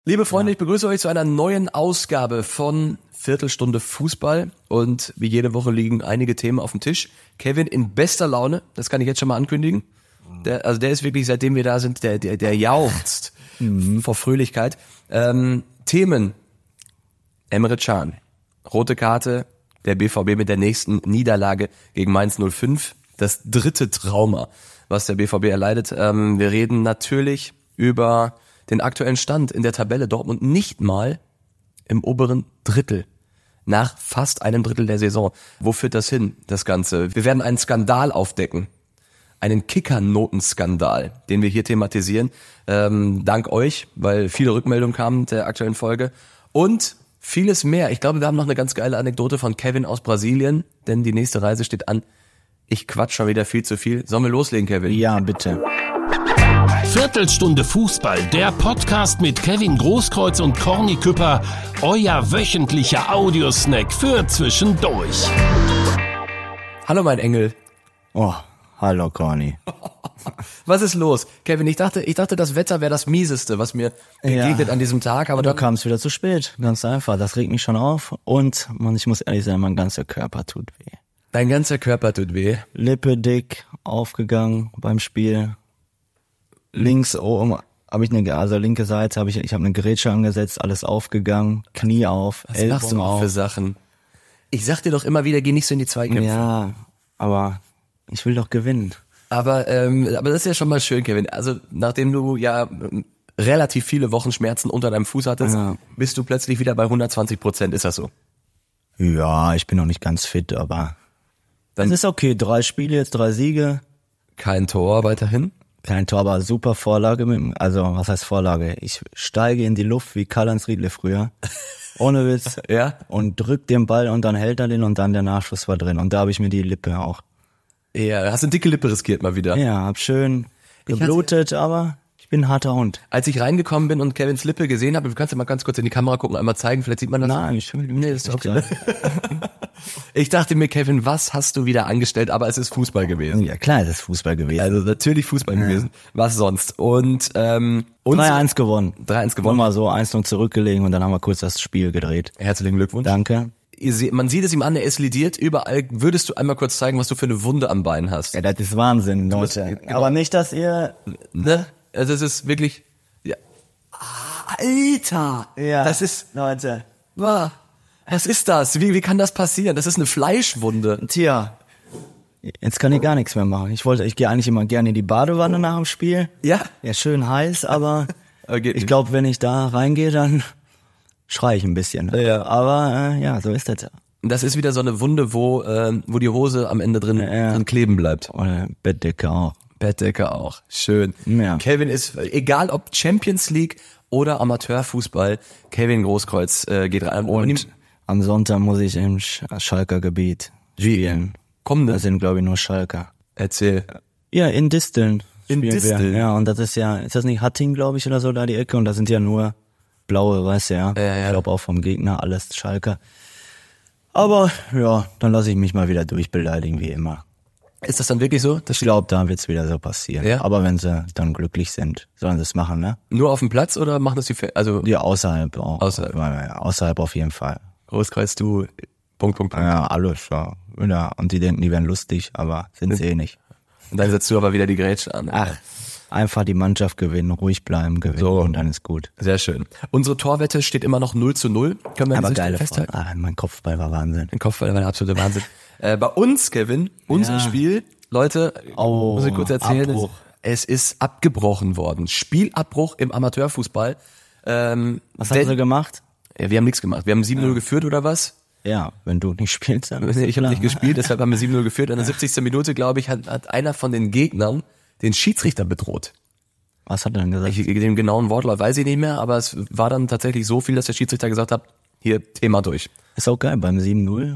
Liebe Freunde, ich begrüße euch zu einer neuen Ausgabe von Viertelstunde Fußball und wie jede Woche liegen einige Themen auf dem Tisch. Kevin in bester Laune, das kann ich jetzt schon mal ankündigen. Der ist wirklich, seitdem wir da sind, der jauchzt vor Fröhlichkeit. Themen: Emre Can, rote Karte, der BVB mit der nächsten Niederlage gegen Mainz 05, das dritte Trauma, was der BVB erleidet. Wir reden natürlich über den aktuellen Stand in der Tabelle. Dortmund nicht mal im oberen Drittel nach fast einem Drittel der Saison. Wo führt das hin, das Ganze? Wir werden einen Skandal aufdecken. Einen Kicker-Notenskandal, den wir hier thematisieren. Dank euch, weil viele Rückmeldungen kamen der aktuellen Folge. Und vieles mehr. Ich glaube, wir haben noch eine ganz geile Anekdote von Kevin aus Brasilien, denn die nächste Reise steht an. Ich quatsch schon wieder viel zu viel. Sollen wir loslegen, Kevin? Ja, bitte. Viertelstunde Fußball, der Podcast mit Kevin Großkreuz und Corny Küpper, euer wöchentlicher Audiosnack für zwischendurch. Hallo, mein Engel. Oh, hallo Corny. Was ist los? Kevin, ich dachte, das Wetter wäre das Mieseste, was mir begegnet an diesem Tag. Aber da kam es wieder zu spät, ganz einfach. Das regt mich schon auf. Und ich muss ehrlich sein, mein ganzer Körper tut weh. Dein ganzer Körper tut weh. Lippe dick, aufgegangen beim Spiel. Links oben habe ich linke Seite habe ich habe eine Grätsche angesetzt, alles aufgegangen, Knie auf, Was machst du auf. für Sachen? Ich sag dir doch immer wieder, geh nicht so in die Zweikämpfe. Ja, aber ich will doch gewinnen. Aber das ist ja schon mal schön, Kevin. Also nachdem du ja relativ viele Wochen Schmerzen unter deinem Fuß hattest, bist du plötzlich wieder bei 120%. Ist das so? Ja, ich bin noch nicht ganz fit, aber das ist okay. 3 Spiele jetzt, 3 Siege. Kein Tor weiterhin? Kein Tor, aber super Vorlage. Was heißt Vorlage? Ich steige in die Luft wie Karl-Heinz Riedle früher. Ohne Witz. Ja. Und drück den Ball und dann hält er den und dann der Nachschuss war drin. Und da habe ich mir die Lippe auch. Ja, hast eine dicke Lippe riskiert mal wieder. Ja, hab schön geblutet, aber ich bin ein harter Hund. Als ich reingekommen bin und Kevins Lippe gesehen habe, du kannst ja mal ganz kurz in die Kamera gucken, einmal zeigen, vielleicht sieht man das. Nein, nee, das ist okay. Ich dachte mir, Kevin, was hast du wieder angestellt? Aber es ist Fußball gewesen. Ja, klar, es ist Fußball gewesen. Also natürlich Fußball gewesen. Was sonst? Und 3-1 gewonnen. 3-1 gewonnen. Mal so 1-0 zurückgelegen und dann haben wir kurz das Spiel gedreht. Herzlichen Glückwunsch. Danke. Man sieht es ihm an, er ist lidiert. Überall. Würdest du einmal kurz zeigen, was du für eine Wunde am Bein hast? Ja, das ist Wahnsinn, Leute. Genau. Aber nicht, dass ihr... Ne? Also es ist wirklich... Ja. Alter! Ja, das ist... Leute. Was ist das? Wie kann das passieren? Das ist eine Fleischwunde. Tja, jetzt kann ich gar nichts mehr machen. Ich gehe eigentlich immer gerne in die Badewanne nach dem Spiel. Ja? Ja, schön heiß, aber Okay. ich glaube, wenn ich da reingehe, dann schreie ich ein bisschen. Ja. Aber so ist das. Das ist wieder so eine Wunde, wo die Hose am Ende drin kleben bleibt. Oder Bettdecke auch. Bettdecke auch. Schön. Ja. Kevin ist, egal ob Champions League oder Amateurfußball, Kevin Großkreuz geht rein. Und am Sonntag muss ich im Schalker Gebiet spielen. Das sind, glaube ich, nur Schalker. Erzähl. Ja, in Disteln. In Disteln? Ja, und das ist das nicht Hatting, glaube ich, oder so, da die Ecke? Und da sind ja nur blaue, weißt du, ja. Ja. Ich glaube auch vom Gegner, alles Schalker. Aber, ja, dann lasse ich mich mal wieder durchbeleidigen, wie immer. Ist das dann wirklich so? Ich glaube, da wird's wieder so passieren. Ja? Aber wenn sie dann glücklich sind, sollen sie es machen, ne? Nur auf dem Platz oder machen das Ja, außerhalb auch. Außerhalb auf jeden Fall. Großkreuz, du... Punkt. Ja, alles, ja. Und die denken, die wären lustig, aber sind sie nicht. Und dann setzt du aber wieder die Grätsche an. Ach, einfach die Mannschaft gewinnen, ruhig bleiben, gewinnen So. und dann ist gut. Sehr schön. Unsere Torwette steht immer noch 0:0. Können wir Aber an dieser geile Stelle festhalten? Frage. Mein Kopfball war Wahnsinn. Mein Kopfball war der absolute Wahnsinn. Bei uns, Kevin, unser Spiel, Leute, muss ich kurz erzählen, Abbruch. es ist abgebrochen worden. Spielabbruch im Amateurfußball. Was haben sie gemacht? Ja, wir haben nichts gemacht. Wir haben 7:0 geführt oder was? Ja, wenn du nicht spielst, dann. Ich habe nicht gespielt, deshalb haben wir 7:0 geführt. In der 70. Minute, glaube ich, hat einer von den Gegnern den Schiedsrichter bedroht. Was hat er denn gesagt? Den genauen Wortlaut weiß ich nicht mehr, aber es war dann tatsächlich so viel, dass der Schiedsrichter gesagt hat, hier, Thema durch. Ist auch geil, beim 7-0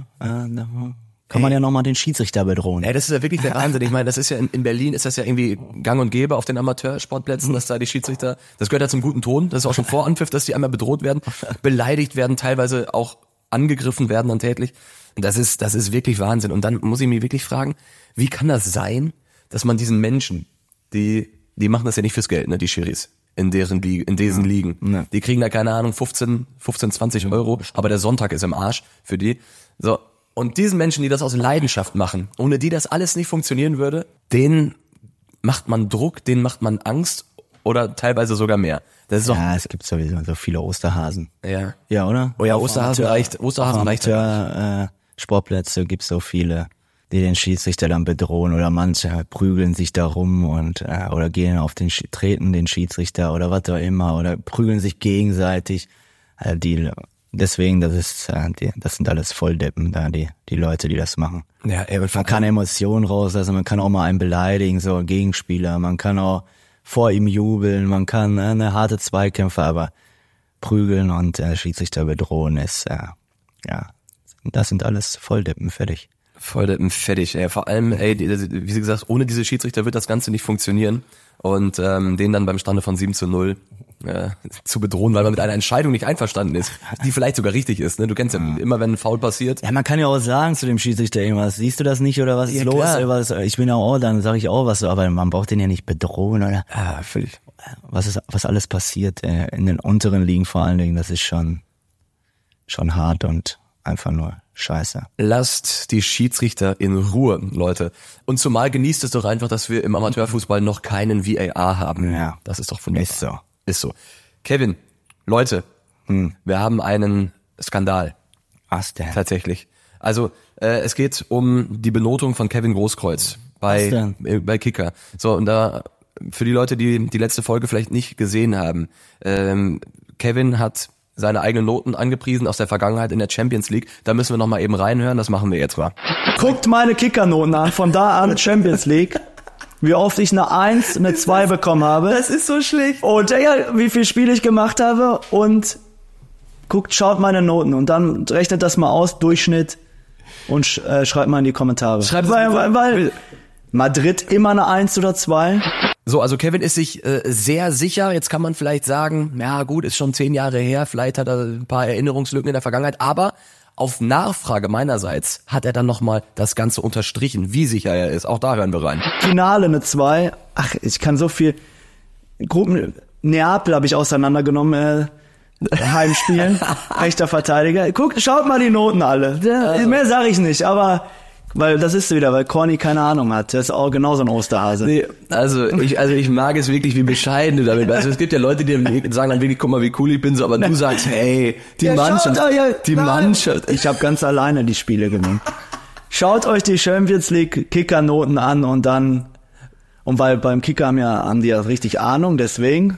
kann man ja nochmal den Schiedsrichter bedrohen. Ja, das ist ja wirklich der Wahnsinn. Ich meine, das ist ja in Berlin ist das ja irgendwie gang und gäbe auf den Amateursportplätzen, dass da die Schiedsrichter, das gehört ja zum guten Ton, das ist auch schon vor Anpfiff, dass die einmal bedroht werden, beleidigt werden, teilweise auch angegriffen werden dann tätlich. Das ist wirklich Wahnsinn. Und dann muss ich mich wirklich fragen, wie kann das sein, dass man diesen Menschen, die machen das ja nicht fürs Geld, ne, die Schiris. in diesen Ligen. Ja. Die kriegen da, keine Ahnung, 15, 20 Euro, aber der Sonntag ist im Arsch für die. So. Und diesen Menschen, die das aus Leidenschaft machen, ohne die das alles nicht funktionieren würde, denen macht man Druck, denen macht man Angst oder teilweise sogar mehr. Das ist doch, Ja, es gibt sowieso so viele Osterhasen. ja. Ja, oder? Oh ja, Osterhasen reicht. Sportplätze gibt's so viele, die den Schiedsrichter dann bedrohen oder manche prügeln sich da rum und oder gehen auf den treten den Schiedsrichter oder was auch immer oder prügeln sich gegenseitig. Deswegen, das sind alles Volldeppen da, die Leute, die das machen. Ja, ey, Man kann Emotionen rauslassen, man kann auch mal einen beleidigen, so einen Gegenspieler, man kann auch vor ihm jubeln, man kann eine harte Zweikämpfe, aber prügeln und Schiedsrichter bedrohen ist, das sind alles Volldeppen, fertig. Volldeppen fertig, ey. Vor allem, ey, wie sie gesagt, ohne diese Schiedsrichter wird das Ganze nicht funktionieren. Und den dann beim Stande von 7-0 zu bedrohen, weil man mit einer Entscheidung nicht einverstanden ist, die vielleicht sogar richtig ist. Ne? Du kennst ja immer, wenn ein Foul passiert. Ja, man kann ja auch sagen zu dem Schiedsrichter irgendwas, siehst du das nicht oder was ist los? Klar. Ich bin ja auch, dann sage ich auch was so, aber man braucht den ja nicht bedrohen oder Völlig. was alles passiert in den unteren Ligen vor allen Dingen, das ist schon hart und einfach nur scheiße. Lasst die Schiedsrichter in Ruhe, Leute. Und zumal genießt es doch einfach, dass wir im Amateurfußball noch keinen VAR haben. Ja. Das ist doch wunderbar. Ist so. Ist so. Kevin, Leute, wir haben einen Skandal. Was denn? Tatsächlich. Also, es geht um die Benotung von Kevin Großkreuz bei Kicker. So, und da, für die Leute, die die letzte Folge vielleicht nicht gesehen haben, Kevin hat seine eigenen Noten angepriesen aus der Vergangenheit in der Champions League. Da müssen wir nochmal eben reinhören, das machen wir jetzt mal. Guckt meine Kickernoten an, von da an Champions League. Wie oft ich eine 1, eine 2 bekommen habe. Das ist so schlecht. Und wie viele Spiele ich gemacht habe und schaut meine Noten und dann rechnet das mal aus, Durchschnitt und schreibt mal in die Kommentare. Weil Madrid immer eine 1 oder 2. So, also Kevin ist sich sehr sicher. Jetzt kann man vielleicht sagen, ja gut, ist schon 10 Jahre her, vielleicht hat er ein paar Erinnerungslücken in der Vergangenheit, aber auf Nachfrage meinerseits hat er dann nochmal das Ganze unterstrichen, wie sicher er ist. Auch da hören wir rein. Finale eine 2. Ach, ich kann so viel. Neapel habe ich auseinandergenommen, Heimspielen, rechter Verteidiger. Schaut mal die Noten alle. Mehr sage ich nicht, aber weil das ist wieder, weil Corny keine Ahnung hat. Das ist auch genauso ein Osterhase. Nee, also ich mag es wirklich, wie bescheiden du damit bist. Also es gibt ja Leute, die sagen dann wirklich, guck mal, wie cool ich bin, so, aber du sagst, hey, die Mannschaft. Ich habe ganz alleine die Spiele gewonnen. Schaut euch die Champions League Kickernoten an und weil beim Kicker haben die ja richtig Ahnung, deswegen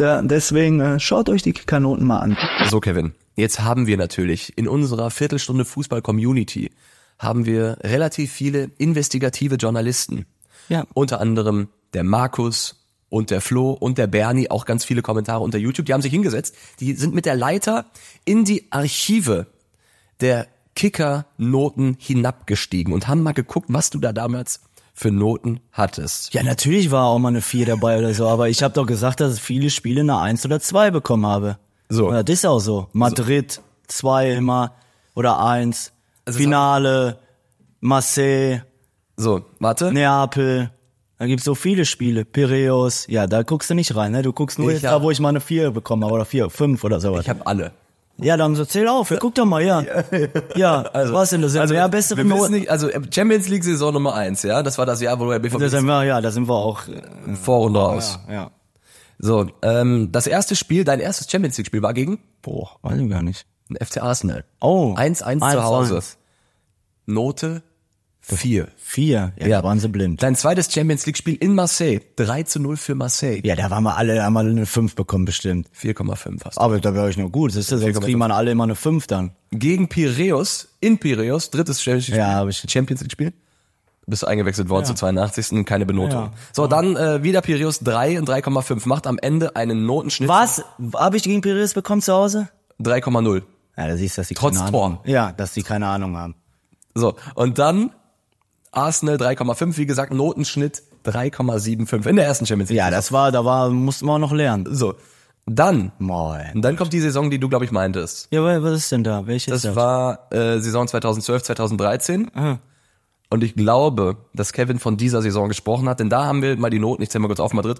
schaut euch die Kickernoten mal an. So, Kevin, jetzt haben wir natürlich in unserer Viertelstunde Fußball-Community haben wir relativ viele investigative Journalisten. Ja. Unter anderem der Markus und der Flo und der Bernie, auch ganz viele Kommentare unter YouTube. Die haben sich hingesetzt, die sind mit der Leiter in die Archive der Kicker-Noten hinabgestiegen und haben mal geguckt, was du da damals für Noten hattest. Ja, natürlich war auch mal eine 4 dabei oder so, aber ich habe doch gesagt, dass ich viele Spiele eine 1 oder 2 bekommen habe. So. Ja, das ist auch so. Madrid 2 immer oder 1. Finale, Marseille, So, warte. Neapel, da gibt's so viele Spiele, Piraeus, ja, da guckst du nicht rein, ne? Du guckst nur da, wo ich mal eine 4 bekommen habe, oder 4, 5 oder sowas. Ich habe alle. Ja, dann so zähl auf, guck doch mal, ja. Ja, Also, was denn das? also, ja, bessere wir wissen Noten. nicht, also Champions League Saison Nummer 1, ja, das war das Jahr, wo der BVB Da sind wir auch. Vorrunde raus. Ja. So, das erste Spiel, dein erstes Champions League Spiel war gegen Boah, weiß ich gar nicht. FC Arsenal. Oh. 1-1 zu Hause. 1-1. Note 4. 4, ja, waren sie blind. Dein zweites Champions League Spiel in Marseille. 3-0 für Marseille. Ja, da haben wir eine 5 bekommen bestimmt. 4,5 hast du. Aber da wäre ich nur gut, sonst kriegen wir alle immer eine 5 dann. Gegen Piraeus, in Piraeus, drittes Champions League Spiel. Bist du eingewechselt worden zur 82. Keine Benotung. Ja. So, dann wieder Piraeus 3 und 3,5. Macht am Ende einen Notenschnitt. Was? Habe ich gegen Piraeus bekommen zu Hause? 3,0. Ja, da siehst du, dass die Trotz keine Ahnung haben. Ja, dass die keine Ahnung haben. So, und dann Arsenal 3,5, wie gesagt, Notenschnitt 3,75 in der ersten Champions League. Ja, mussten wir auch noch lernen. So, dann Moin. und dann kommt die Saison, die du, glaube ich, meintest. Ja, was ist denn da? Welche ist Das das? war Saison 2012, 2013. Aha. Und ich glaube, dass Kevin von dieser Saison gesprochen hat, denn da haben wir mal die Noten, ich zähle mal kurz auf, Madrid,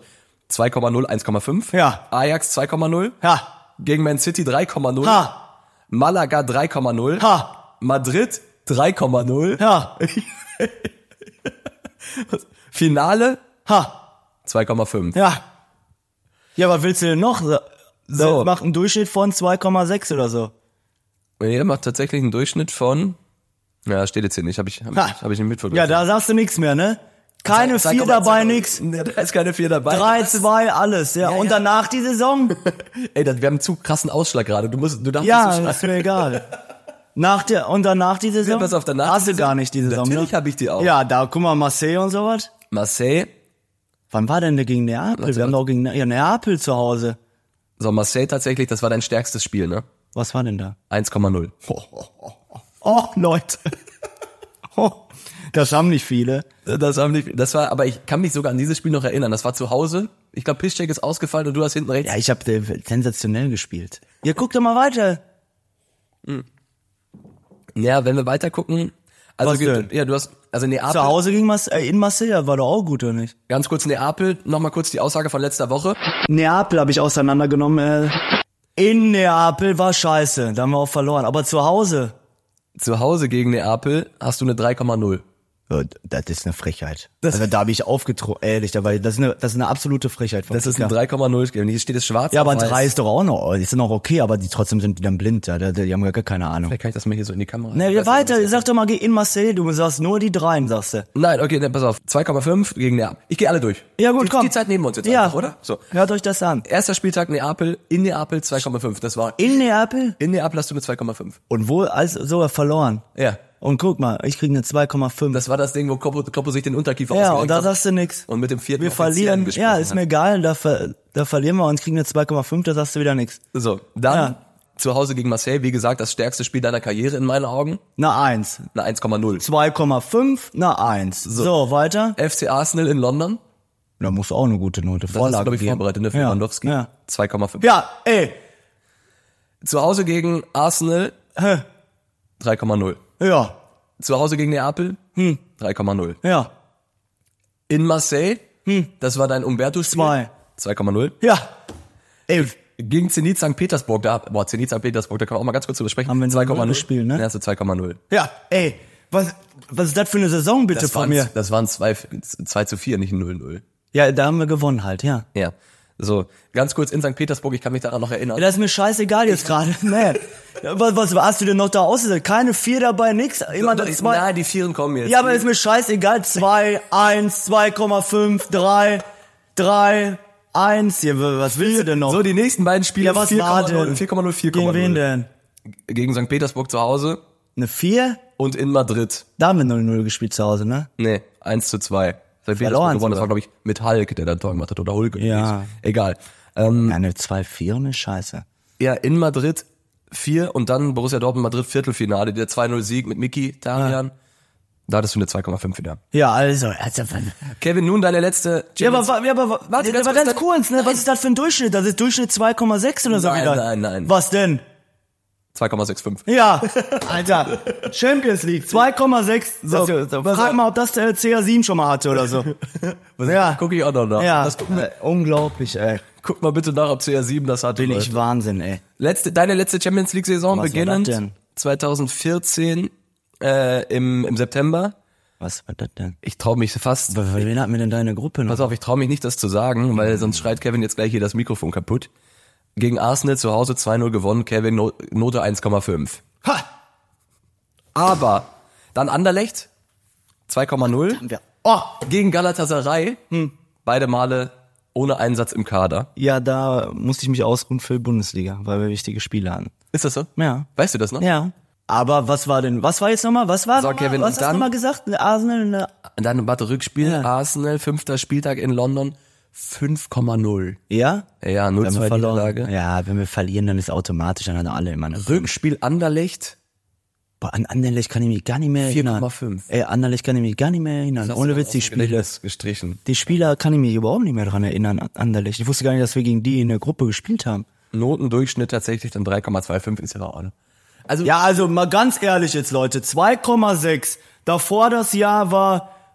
2,0, 1,5. Ja. Ajax 2,0. Ja. Gegen Man City 3,0. Ha. Malaga 3,0. Ha. Madrid 3,0. Ja. Finale Ha. 2,5. Ja. Ja, was willst du denn noch? So. Das macht einen Durchschnitt von 2,6 oder so. Er macht tatsächlich einen Durchschnitt von, ja, steht jetzt hier nicht, hab ich nicht mitverfolgt. Ja, da sagst du nichts mehr, ne? Keine 4 dabei, nix. Ja, da ist keine 4 dabei. 3, 2, alles, ja. Und danach die Saison? Ey, wir haben einen zu krassen Ausschlag gerade. Du darfst Ja, nicht so ist mir egal. Und danach die Saison? Ja, pass auf, danach hast die du gar nicht die Saison, Natürlich ne? habe ich die auch. Ja, da, guck mal, Marseille und sowas. Marseille. Wann war denn der gegen Neapel? Wir haben doch gegen Neapel zu Hause. So, Marseille tatsächlich, das war dein stärkstes Spiel, ne? Was war denn da? 1,0. Oh, Leute. Oh, das haben nicht viele. Das war, aber ich kann mich sogar an dieses Spiel noch erinnern. Das war zu Hause. Ich glaube, Piszczek ist ausgefallen und du hast hinten rechts. Ja, ich habe sensationell gespielt. Ja, guck doch mal weiter. Ja, wenn wir weiter gucken. Also, Was denn? Ja, du hast, also Neapel. Zu Hause gegen in Marseille war doch auch gut, oder nicht? Ganz kurz Neapel, nochmal kurz die Aussage von letzter Woche. Neapel habe ich auseinandergenommen. In Neapel war scheiße, da haben wir auch verloren. Aber zu Hause. Zu Hause gegen Neapel hast du eine 3,0. Ja, das ist eine Frechheit. Also da habe ich aufgetroffen, ehrlich, weil das ist eine absolute Frechheit. Das ist ein 3,0 Game. Hier steht es schwarz. Ja, aber auf weiß. 3 ist doch auch noch, die sind auch okay, aber trotzdem sind die dann blind, ja, die haben gar keine Ahnung. Vielleicht kann ich das mal hier so in die Kamera. Ne, weiter, sag doch mal, geh in Marseille, du sagst nur die 3, sagst du. Nein, okay, dann pass auf. 2,5 gegen Neapel. Ich gehe alle durch. Ja gut, komm. Die Zeit nehmen wir uns jetzt ja, einfach, oder? So. Hört euch das an. Erster Spieltag Neapel, in Neapel 2,5. Das war, In Neapel? in Neapel hast du eine 2,5. Und wo, sogar verloren. Ja. Und guck mal, ich krieg eine 2,5. Das war das Ding, wo Kloppo sich den Unterkiefer Ja, ausgerenkt und da hat. sagst du nix. Und mit dem vierten Wir verlieren, gesprochen ja, ist hat. mir egal, da verlieren wir und kriegen eine 2,5, da sagst du wieder nix. So, dann Ja. zu Hause gegen Marseille, wie gesagt, das stärkste Spiel deiner Karriere in meinen Augen. Eine 1. Eine 1,0. 2,5, eine 1. So, weiter. FC Arsenal in London. Da musst du auch eine gute Note Das hast du, Vorlage glaube ich, geben. vorbereitet, ne, für Ja. Lewandowski. Ja. 2,5. Ja, ey. Zu Hause gegen Arsenal 3,0. Ja, Zu Hause gegen Neapel 3,0. ja, In Marseille, das war dein Umberto-Spiel. 2,0. ja. Ey, Gegen Zenit St. Petersburg, Zenit St. Petersburg, da können wir auch mal ganz kurz drüber sprechen. Haben wir ein 2,0 Spiel, ne? Ja, hast du 2,0. ja, ey. Was ist das für eine Saison bitte von mir? Das waren 2:4, nicht 0-0. Ja, da haben wir gewonnen halt, ja. Ja. So, ganz kurz in St. Petersburg, ich kann mich daran noch erinnern. Ja, das ist mir scheißegal jetzt gerade. Nee. Was hast du denn noch da ausgesetzt? Keine 4 dabei, nix. Immer Doch, 2. Nein, die Vieren kommen jetzt. Ja, aber ist mir scheißegal. 2, 1, 2,5, 3, 1. Hier, was willst du denn noch? So, die nächsten beiden Spiele. Ja, was war denn? 4,0, 4,0. Gegen wen denn? Gegen St. Petersburg zu Hause Eine 4? und in Madrid. Da haben wir 0-0 gespielt zu Hause, ne? Nee, 1:2. St. Petersburg Verloren gewonnen, das sogar. war, glaube ich, mit Hulk, der da ein Tor gemacht hat, oder Hulk. Ja. Egal. Ja, eine 2,4 und eine Scheiße. Ja, in Madrid 4 und dann Borussia Dortmund Madrid Viertelfinale, der 2-0-Sieg mit Miki Tarian. Da hattest du eine 2,5 wieder. Ja, also Kevin, nun deine letzte Ja, aber Warte, ganz, ganz kurz, ne? Was ist das für ein Durchschnitt? Das ist Durchschnitt 2,6 oder so Nein, wieder. nein. Was denn? 2,65. Ja, Alter, Champions League 2,6. So, frag mal, ob das der CR7 schon mal hatte oder so. Ja, Guck ich auch noch nach. ja, Das unglaublich, ey. guck mal bitte nach, ob CR7 das hatte. Bin Leute. ich Wahnsinn, ey. Deine letzte Champions League Saison Was war beginnend das denn? 2014 im September. Was war das denn? Ich traue mich fast. Wen hat mir denn deine Gruppe noch? Pass auf, ich traue mich nicht, das zu sagen, weil sonst schreit Kevin jetzt gleich hier das Mikrofon kaputt. Gegen Arsenal zu Hause 2-0 gewonnen, Kevin Note 1,5. Ha! Aber dann Anderlecht 2,0. Oh, Gegen Galatasaray beide Male ohne Einsatz im Kader. Ja, da musste ich mich ausruhen für die Bundesliga, weil wir wichtige Spiele hatten. Ist das so? Ja. Weißt du das noch? Ja. aber was war jetzt nochmal? Was war So, nochmal? Kevin, was und hast du dann- nochmal gesagt? Eine Arsenal, eine Und dann warte, Rückspiel, Ja. Arsenal, 5. Spieltag in London, 5,0. Ja? Ja, Wenn wir 0-2 verloren. Niederlage. Ja, wenn wir verlieren, dann ist automatisch, dann haben alle immer eine Rückspiel Anderlecht, Boah, an Anderlecht kann ich mich gar nicht mehr erinnern. 4,5. Ey, Anderlecht kann ich mich gar nicht mehr erinnern. Ohne Witz, die Spiele. gestrichen. Die Spieler kann ich mich überhaupt nicht mehr dran erinnern, an Anderlecht. Ich wusste gar nicht, dass wir gegen die in der Gruppe gespielt haben. Notendurchschnitt tatsächlich dann 3,25 ist ja auch alle. Also, Ja, also mal ganz ehrlich jetzt, Leute, 2,6. Davor das Jahr war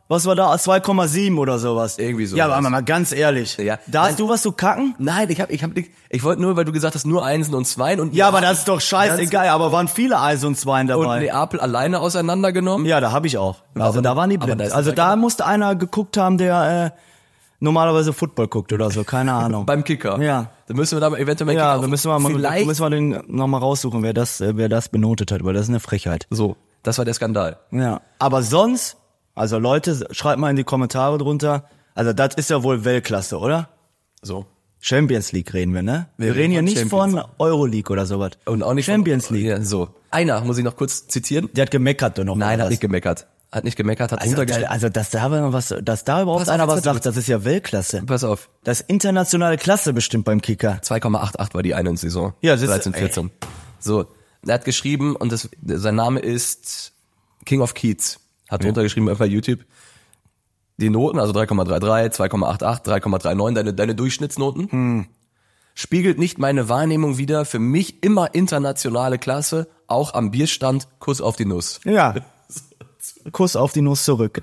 was war da? 2,7 oder sowas. Irgendwie so. Ja, aber mal ganz ehrlich. Ja. Da hast du was zu kacken? Nein, ich wollte nur, weil du gesagt hast, nur Einsen und Zweien und Ja, aber das ist doch scheißegal, aber waren viele Eis und Zweien und dabei. Neapel alleine auseinandergenommen. Ja, da habe ich auch. Also da waren die aber blind. da ist Also es da musste einer geguckt haben, der normalerweise Football guckt oder so, keine Ahnung. Beim Kicker. Ja. Da müssen wir da eventuell mal Ja, Kicker da müssen wir vielleicht den nochmal raussuchen, wer das benotet hat, weil das ist eine Frechheit. so. Das war der Skandal. Ja. Aber sonst, also Leute, schreibt mal in die Kommentare drunter. Also das ist ja wohl Weltklasse, oder? So. Champions League reden wir, ne? Wir reden reden hier von nicht Champions von Euroleague oder sowas. Und auch nicht Champions League. Ja, so. Einer muss ich noch kurz zitieren. Der hat gemeckert doch noch. Nein, oder hat was? nicht gemeckert. Hat runtergestellt. Also dass da überhaupt Pass auf, einer was pass auf. sagt, das ist ja Weltklasse. Pass auf. Das ist internationale Klasse bestimmt beim Kicker. 2,88 war die eine Saison. Ja, das ist- 13, 14. So. Er hat geschrieben und sein Name ist King of Keats. Hat runtergeschrieben bei YouTube. Die Noten, also 3,33, 2,88, 3,39, deine Durchschnittsnoten. Spiegelt nicht meine Wahrnehmung wider. Für mich immer internationale Klasse, auch am Bierstand, Kuss auf die Nuss. Ja. Kuss auf die Nuss zurück.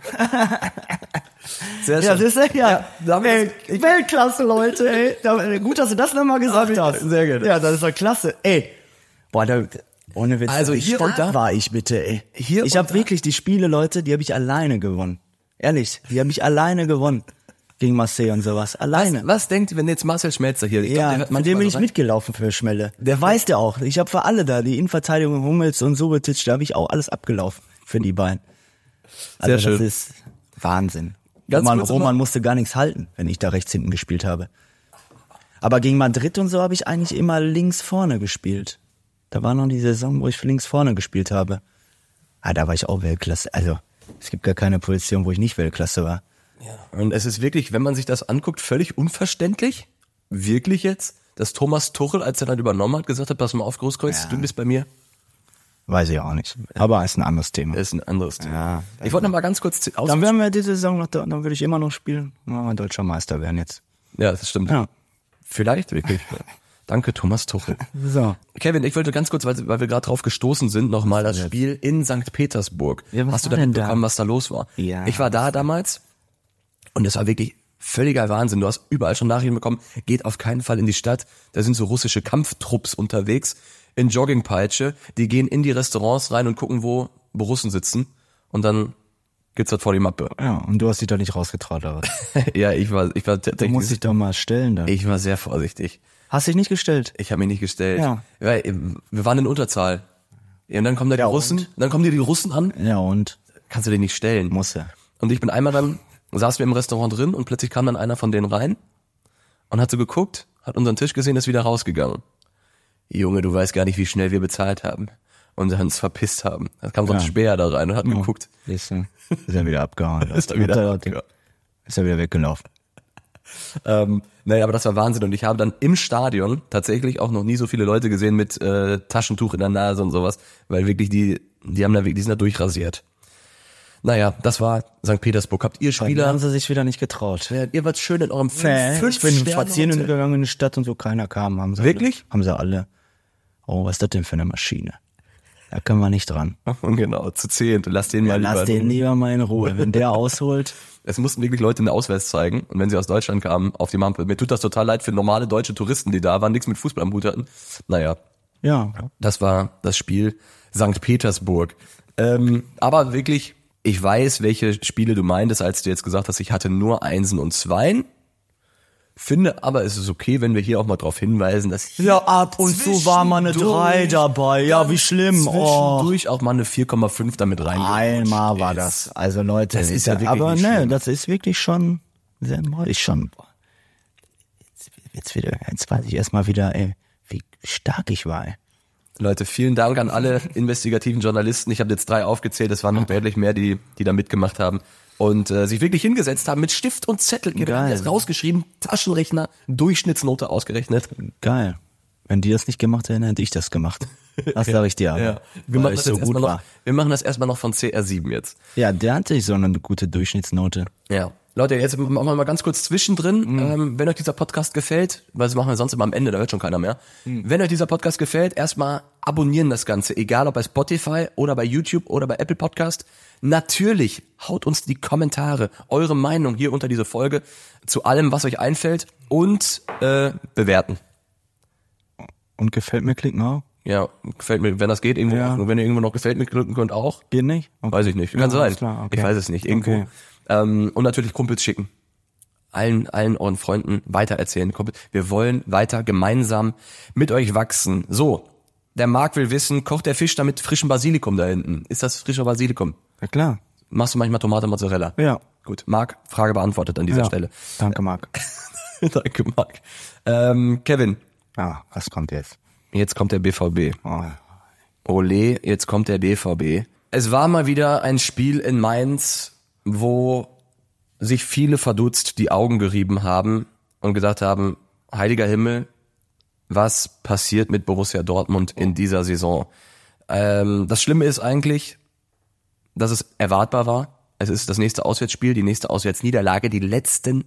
Sehr Ja, das ist damit Weltklasse, Leute, ey. Gut, dass du das nochmal gesagt hast. Sehr gerne. Ja, das ist doch klasse. Ey. Boah, ohne Witz. Also wie hier und stark da- war ich bitte, ey. Hier ich und habe da- wirklich die Spiele, Leute, die habe ich alleine gewonnen. Ehrlich, die habe ich alleine gewonnen. Gegen Marseille und sowas. Alleine. Was denkt ihr, wenn jetzt Marcel Schmelzer hier... Ich glaub, Ja, der hört mit dem manchmal bin ich so rein. mitgelaufen für Schmelle. Der weiß der auch. Ich habe für alle da, die Innenverteidigung Hummels und Subotic, da habe ich auch alles abgelaufen für die beiden. Also Sehr schön. Das ist Wahnsinn. Ganz kurz Roman noch- musste gar nichts halten, wenn ich da rechts hinten gespielt habe. Aber gegen Madrid und so habe ich eigentlich immer links vorne gespielt. Da war noch die Saison, wo ich links vorne gespielt habe. Ah, da war ich auch Weltklasse. Also, es gibt gar keine Position, wo ich nicht Weltklasse war. Und es ist wirklich, wenn man sich das anguckt, völlig unverständlich, wirklich jetzt, dass Thomas Tuchel, als er dann übernommen hat, gesagt hat, pass mal auf, Großkreuz, du bist bei mir. Weiß ich auch nicht. Aber ist ein anderes Thema. Das ist ein anderes Thema. Ja, Ich wollte noch mal ganz kurz Dann werden wir diese Saison noch, dann würde ich immer noch spielen. Wenn wir deutscher Meister werden jetzt. Ja, das stimmt. Ja. Vielleicht wirklich. Danke, Thomas Tuchel. So. Kevin, ich wollte ganz kurz, weil wir gerade drauf gestoßen sind, nochmal das Spiel in St. Petersburg. Ja, was Hast du war da denn da? mitbekommen, was da los war? Ja. Ich war da damals und es war wirklich völliger Wahnsinn. Du hast überall schon Nachrichten bekommen, geht auf keinen Fall in die Stadt. Da sind so russische Kampftrupps unterwegs in Joggingpeitsche. Die gehen in die Restaurants rein und gucken, wo Russen sitzen. Und dann geht's dort vor die Mappe. Ja, und du hast dich doch nicht rausgetraut, aber Ja, ich war du musst tatsächlich, dich doch mal stellen dann. ich war sehr vorsichtig. Hast dich nicht gestellt? Ich habe mich nicht gestellt. Ja. Weil wir waren in Unterzahl. Ja, und dann kommen da die Ja, Russen, und? dann kommen dir die Russen an. Ja, und? Kannst du dich nicht stellen. Muss er. Und ich bin einmal dann, saßen wir im Restaurant drin und plötzlich kam dann einer von denen rein und hat so geguckt, hat unseren Tisch gesehen, ist wieder rausgegangen. Junge, du weißt gar nicht, wie schnell wir bezahlt haben und uns verpisst haben. Da kam so ein Ja. Späher da rein und hat geguckt. Ist er wieder abgehauen. Ist er wieder abgehauen. Ist er wieder weggelaufen. Naja, aber das war Wahnsinn und ich habe dann im Stadion tatsächlich auch noch nie so viele Leute gesehen mit Taschentuch in der Nase und sowas, weil wirklich die sind da durchrasiert. Naja, das war St. Petersburg. Habt ihr Da Spieler? haben sie sich wieder nicht getraut. Ihr wart schön in eurem Ich bin spazieren Hotel. gegangen in die Stadt und so, keiner kam. Haben sie Wirklich? Alle, haben sie alle. Oh, was ist das denn für eine Maschine? Da können wir nicht dran. Genau, zu 10. Lass den mal Lass lieber. den lieber mal in Ruhe. Wenn der ausholt, Es mussten wirklich Leute einen Ausweis zeigen und wenn sie aus Deutschland kamen, auf die Mappe. Mir tut das total leid für normale deutsche Touristen, die da waren, nichts mit Fußball am Hut hatten. Naja, ja. das war das Spiel St. Petersburg. Aber wirklich, ich weiß, welche Spiele du meintest, als du jetzt gesagt hast, ich hatte nur Einsen und Zweien. Finde aber, es ist okay, wenn wir hier auch mal darauf hinweisen, dass hier Ja, ab und zu war mal eine 3 dabei. Ja, wie schlimm. Oh. zwischendurch auch mal eine 4,5 damit rein. Einmal war das. Also Leute, Das ist ja wirklich aber nicht ne, schlimm. das ist wirklich schon sehr neu. Jetzt weiß ich erstmal wieder, ey, wie stark ich war, ey. Leute, vielen Dank an alle investigativen Journalisten. Ich habe jetzt 3 aufgezählt, es waren noch deutlich mehr, die da mitgemacht haben und sich wirklich hingesetzt haben mit Stift und Zettel. Wir haben Geil. das rausgeschrieben, Taschenrechner, Durchschnittsnote ausgerechnet. Geil. Wenn die das nicht gemacht hätten, hätte ich das gemacht. Das sage ich dir aber. Wir Weil machen, ich das so jetzt gut erstmal noch, war. wir machen das erstmal noch von CR7 jetzt. Ja, der hatte so eine gute Durchschnittsnote. Ja. Leute, jetzt machen wir mal ganz kurz zwischendrin. Wenn euch dieser Podcast gefällt, weil das machen wir sonst immer am Ende, da hört schon keiner mehr. Wenn euch dieser Podcast gefällt, erstmal abonnieren das Ganze, egal ob bei Spotify oder bei YouTube oder bei Apple Podcast. Natürlich haut uns die Kommentare, eure Meinung hier unter diese Folge zu allem, was euch einfällt und bewerten. Und gefällt mir klicken auch? Ja, gefällt mir, wenn das geht, irgendwo, wenn ihr irgendwo noch gefällt mir klicken könnt auch. Geht nicht? Okay. Weiß ich nicht, kann sein. Klar, okay. Ich weiß es nicht, irgendwo. Okay. Und natürlich Kumpels schicken. Allen euren Freunden weitererzählen. Wir wollen weiter gemeinsam mit euch wachsen. So, der Marc will wissen, kocht der Fisch da mit frischem Basilikum da hinten? Ist das frischer Basilikum? Ja klar. Machst du manchmal Tomate Mozzarella? Ja. Gut, Marc, Frage beantwortet an dieser Stelle. Danke, Marc. Danke, Marc. Kevin. Was kommt jetzt? Jetzt kommt der BVB. Oh. Ole, jetzt kommt der BVB. Es war mal wieder ein Spiel in Mainz, wo sich viele verdutzt die Augen gerieben haben und gesagt haben, heiliger Himmel, was passiert mit Borussia Dortmund in dieser Saison? Das Schlimme ist eigentlich, dass es erwartbar war. Es ist das nächste Auswärtsspiel, die nächste Auswärtsniederlage, die letzten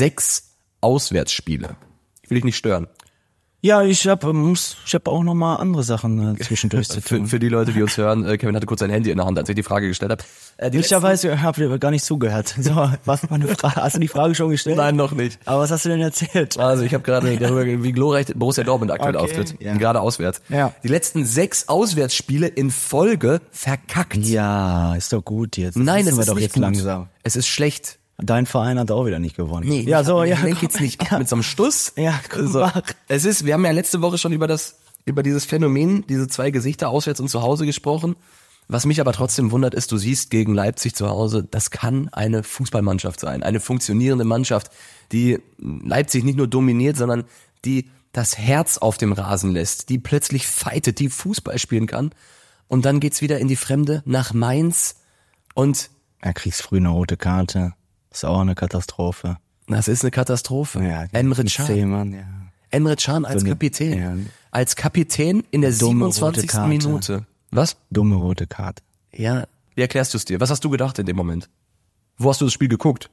6 Auswärtsspiele. Ich will dich nicht stören. Ja, ich hab auch noch mal andere Sachen zwischendurch zu tun. Für die Leute, die uns hören, Kevin hatte kurz sein Handy in der Hand, als ich die Frage gestellt habe. Ich habe gar nicht zugehört. So, was war eine Frage? Hast du die Frage schon gestellt? Nein, noch nicht. Aber was hast du denn erzählt? Also ich habe gerade darüber, wie glorreich Borussia Dortmund aktuell auftritt. Ja. Gerade auswärts. Ja. Die letzten 6 Auswärtsspiele in Folge verkackt. Ja, ist doch gut jetzt. Nein, das es wir ist doch nicht jetzt gut. langsam. Es ist schlecht. Dein Verein hat auch wieder nicht gewonnen. Nee, ja, so, ja. Lenk jetzt nicht ab mit so einem Stuss. Ja, komm, so. mach. Wir haben ja letzte Woche schon über dieses Phänomen, diese 2 Gesichter auswärts und zu Hause gesprochen. Was mich aber trotzdem wundert ist, du siehst gegen Leipzig zu Hause, das kann eine Fußballmannschaft sein, eine funktionierende Mannschaft, die Leipzig nicht nur dominiert, sondern die das Herz auf dem Rasen lässt, die plötzlich fightet, die Fußball spielen kann. Und dann geht's wieder in die Fremde nach Mainz und Er kriegst früh eine rote Karte. Ist auch eine Katastrophe. das ist eine Katastrophe. Ja, Emre Can. Mann, ja. Emre Can als So eine- Kapitän. ja. Als Kapitän in der Dumme rote 27. Karte. Minute. Was? Dumme rote Karte. Ja. Wie erklärst du es dir? Was hast du gedacht in dem Moment? Wo hast du das Spiel geguckt?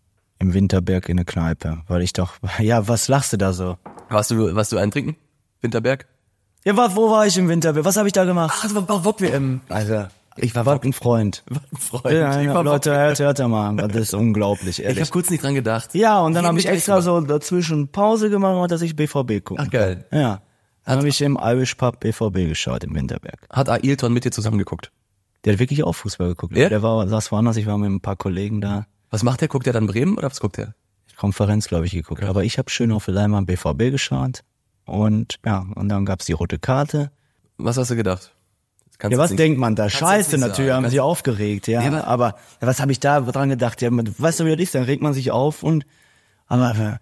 Im Winterberg in der Kneipe. Weil ich doch, ja, was lachst du da so? Warst du einen trinken? Winterberg? Ja, wo war ich im Winterberg? Was habe ich da gemacht? Ach, das war VOG-WM. Also, Ich war ein Freund. Freund. Ja, ich war Leute, hört mal. Das ist unglaublich, Ich ehrlich. habe kurz nicht dran gedacht. Ja, und dann habe ich Jeden extra so dazwischen Pause gemacht, dass ich BVB gucken Ach, geil. kann. Ja. Dann habe ich im Irish Pub BVB geschaut im Winterberg. Hat Ailton mit dir zusammengeguckt? Der hat wirklich auch Fußball geguckt. Ja? Der saß woanders, ich war mit ein paar Kollegen da. Was macht der? Guckt der dann Bremen oder was guckt der? Konferenz, glaube ich, geguckt. Aber ich habe schön auf der Leinwand BVB geschaut. Und ja, und dann gab's die rote Karte. Was hast du gedacht? Kannst Ja, du was nicht- denkt man da? kannst du Scheiße, nicht natürlich sagen. haben sie aufgeregt, ja. Ja, aber was habe ich da dran gedacht? Ja, weißt du, wie das ist? Dann regt man sich auf aber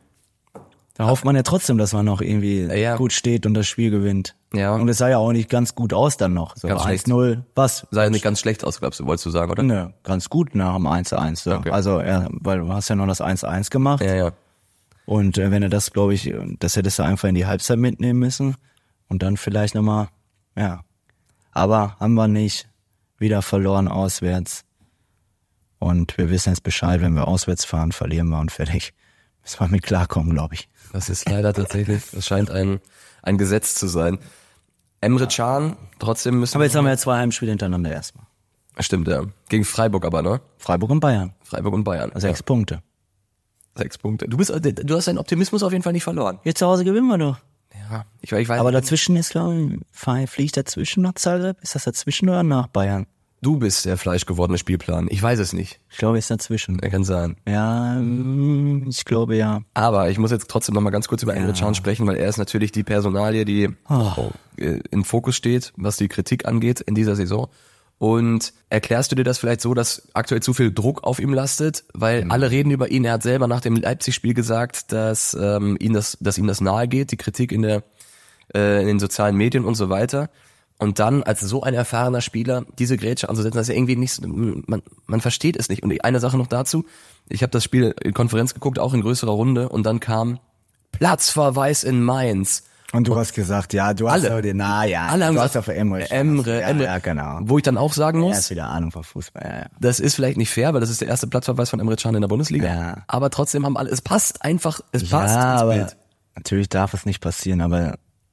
da hofft man ja trotzdem, dass man noch irgendwie Ja. gut steht und das Spiel gewinnt. Ja. Und es sah ja auch nicht ganz gut aus dann noch. So Ganz schlecht. 1-0. Was? Sah nicht ganz schlecht aus, glaubst du, wolltest du sagen, oder? Ne, ganz gut nach dem 1-1. So. Okay. Also, weil du hast ja noch das 1-1 gemacht. Ja. Und wenn du das, glaube ich, das hättest du einfach in die Halbzeit mitnehmen müssen. Und dann vielleicht nochmal, ja. Aber haben wir nicht. Wieder verloren auswärts. Und wir wissen jetzt Bescheid, wenn wir auswärts fahren, verlieren wir und fertig. Müssen wir mit klarkommen, glaube ich. Das ist leider tatsächlich, das scheint ein Gesetz zu sein. Emre Can, trotzdem müssen Aber jetzt haben wir ja 2 Heimspiele hintereinander erstmal. Stimmt, ja. Gegen Freiburg aber, ne? Freiburg und Bayern. Freiburg und Bayern. 6 Punkte. 6 Punkte. Du hast deinen Optimismus auf jeden Fall nicht verloren. Jetzt zu Hause gewinnen wir doch. Ja, ich weiß. Aber dazwischen ist, glaube ich, fliegt dazwischen nach Zagreb? Ist das dazwischen oder nach Bayern? Du bist der fleischgewordene Spielplan. Ich weiß es nicht. Ich glaube, ist dazwischen. Er kann sein. Ja, ich glaube ja. Aber ich muss jetzt trotzdem noch mal ganz kurz über Emre Can sprechen, weil er ist natürlich die Personalie, die im Fokus steht, was die Kritik angeht in dieser Saison. Und erklärst du dir das vielleicht so, dass aktuell zu viel Druck auf ihm lastet? Weil alle reden über ihn. Er hat selber nach dem Leipzig-Spiel gesagt, dass ihm das nahe geht, die Kritik in den sozialen Medien und so weiter. Und dann als so ein erfahrener Spieler diese Grätsche anzusetzen, das ist ja irgendwie nicht, man versteht es nicht. Und eine Sache noch dazu, ich habe das Spiel in Konferenz geguckt, auch in größerer Runde, und dann kam Platzverweis in Mainz. Und du hast gesagt, ja, du hast Alle. doch den, Alle haben du hast gesagt, doch für Emre. Emre. Ja, genau. Wo ich dann auch sagen Er muss, ist wieder Ahnung von Fußball, ja. das ist vielleicht nicht fair, weil das ist der erste Platzverweis von Emre Can in der Bundesliga. Ja. Aber trotzdem haben alle, es passt einfach, es passt Ja, ins aber Bild. natürlich darf es nicht passieren, aber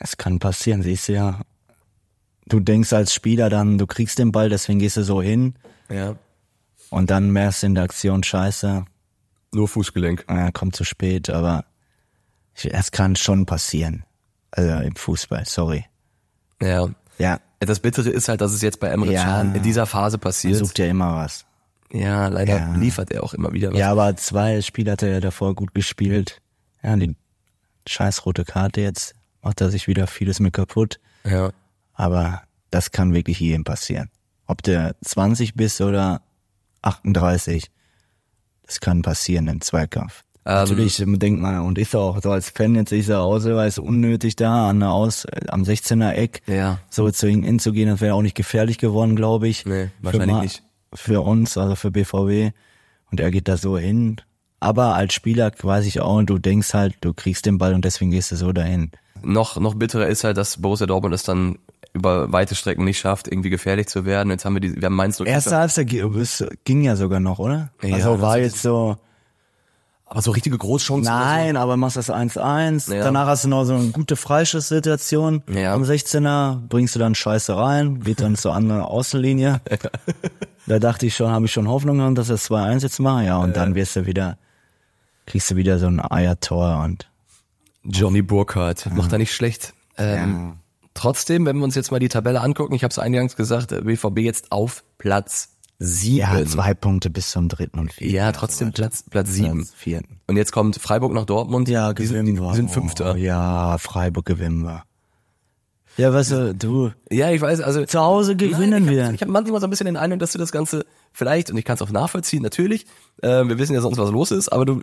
Es kann passieren, siehst du ja. Du denkst als Spieler dann, du kriegst den Ball, deswegen gehst du so hin. Ja. Und dann merkst du in der Aktion, scheiße. Nur Fußgelenk. Kommt zu spät, aber es kann schon passieren. Also im Fußball, sorry. Ja. Ja. Das Bittere ist halt, dass es jetzt bei Emre Can in dieser Phase passiert. Er sucht ja immer was. Ja, leider liefert er auch immer wieder was. Ja, aber 2 Spiele hat er ja davor gut gespielt. Ja, die scheiß rote Karte jetzt macht er sich wieder vieles mit kaputt. Ja. Aber das kann wirklich jedem passieren. Ob du 20 bist oder 38, das kann passieren im Zweikampf. Natürlich denkt man, und ist auch so als Fan jetzt, ist er Auslöser, ist unnötig da am 16er Eck so zu ihm zu gehen, das wäre auch nicht gefährlich geworden, glaube ich. Nee, wahrscheinlich nicht. Für uns, also für BVB. Und er geht da so hin. Aber als Spieler weiß ich auch, du denkst halt, du kriegst den Ball und deswegen gehst du so dahin. Noch bitterer ist halt, dass Borussia Dortmund es dann über weite Strecken nicht schafft, irgendwie gefährlich zu werden. Jetzt haben wir haben Mainz. Erste Halbzeit ging ja sogar noch, oder? Ja, also war jetzt so. Aber so richtige Großchancen. Nein, aber machst das 1-1. Ja. Danach hast du noch so eine gute Freischusssituation. Ja. Am 16er bringst du dann Scheiße rein, geht dann zur anderen Außenlinie. Ja. Da dachte ich schon, habe ich schon Hoffnung gehabt, dass das 2-1 jetzt machen. Ja, und dann kriegst du wieder so ein Eiertor und Johnny Burkhardt macht da nicht schlecht. Trotzdem, wenn wir uns jetzt mal die Tabelle angucken, ich habe es eingangs gesagt, BVB jetzt auf Platz 7. Ja, 2 Punkte bis zum 3. und 4. Ja, trotzdem Platz 7. Platz 4. Und jetzt kommt Freiburg nach Dortmund. Ja, gewinnen wir. Die sind 5. Ja, Freiburg gewinnen wir. Ja, weißt du. Ja, ich weiß, also. Zu Hause gewinnen wir. Ich hab manchmal so ein bisschen den Eindruck, dass du das Ganze vielleicht, und ich kann es auch nachvollziehen, natürlich, wir wissen ja sonst, was los ist, aber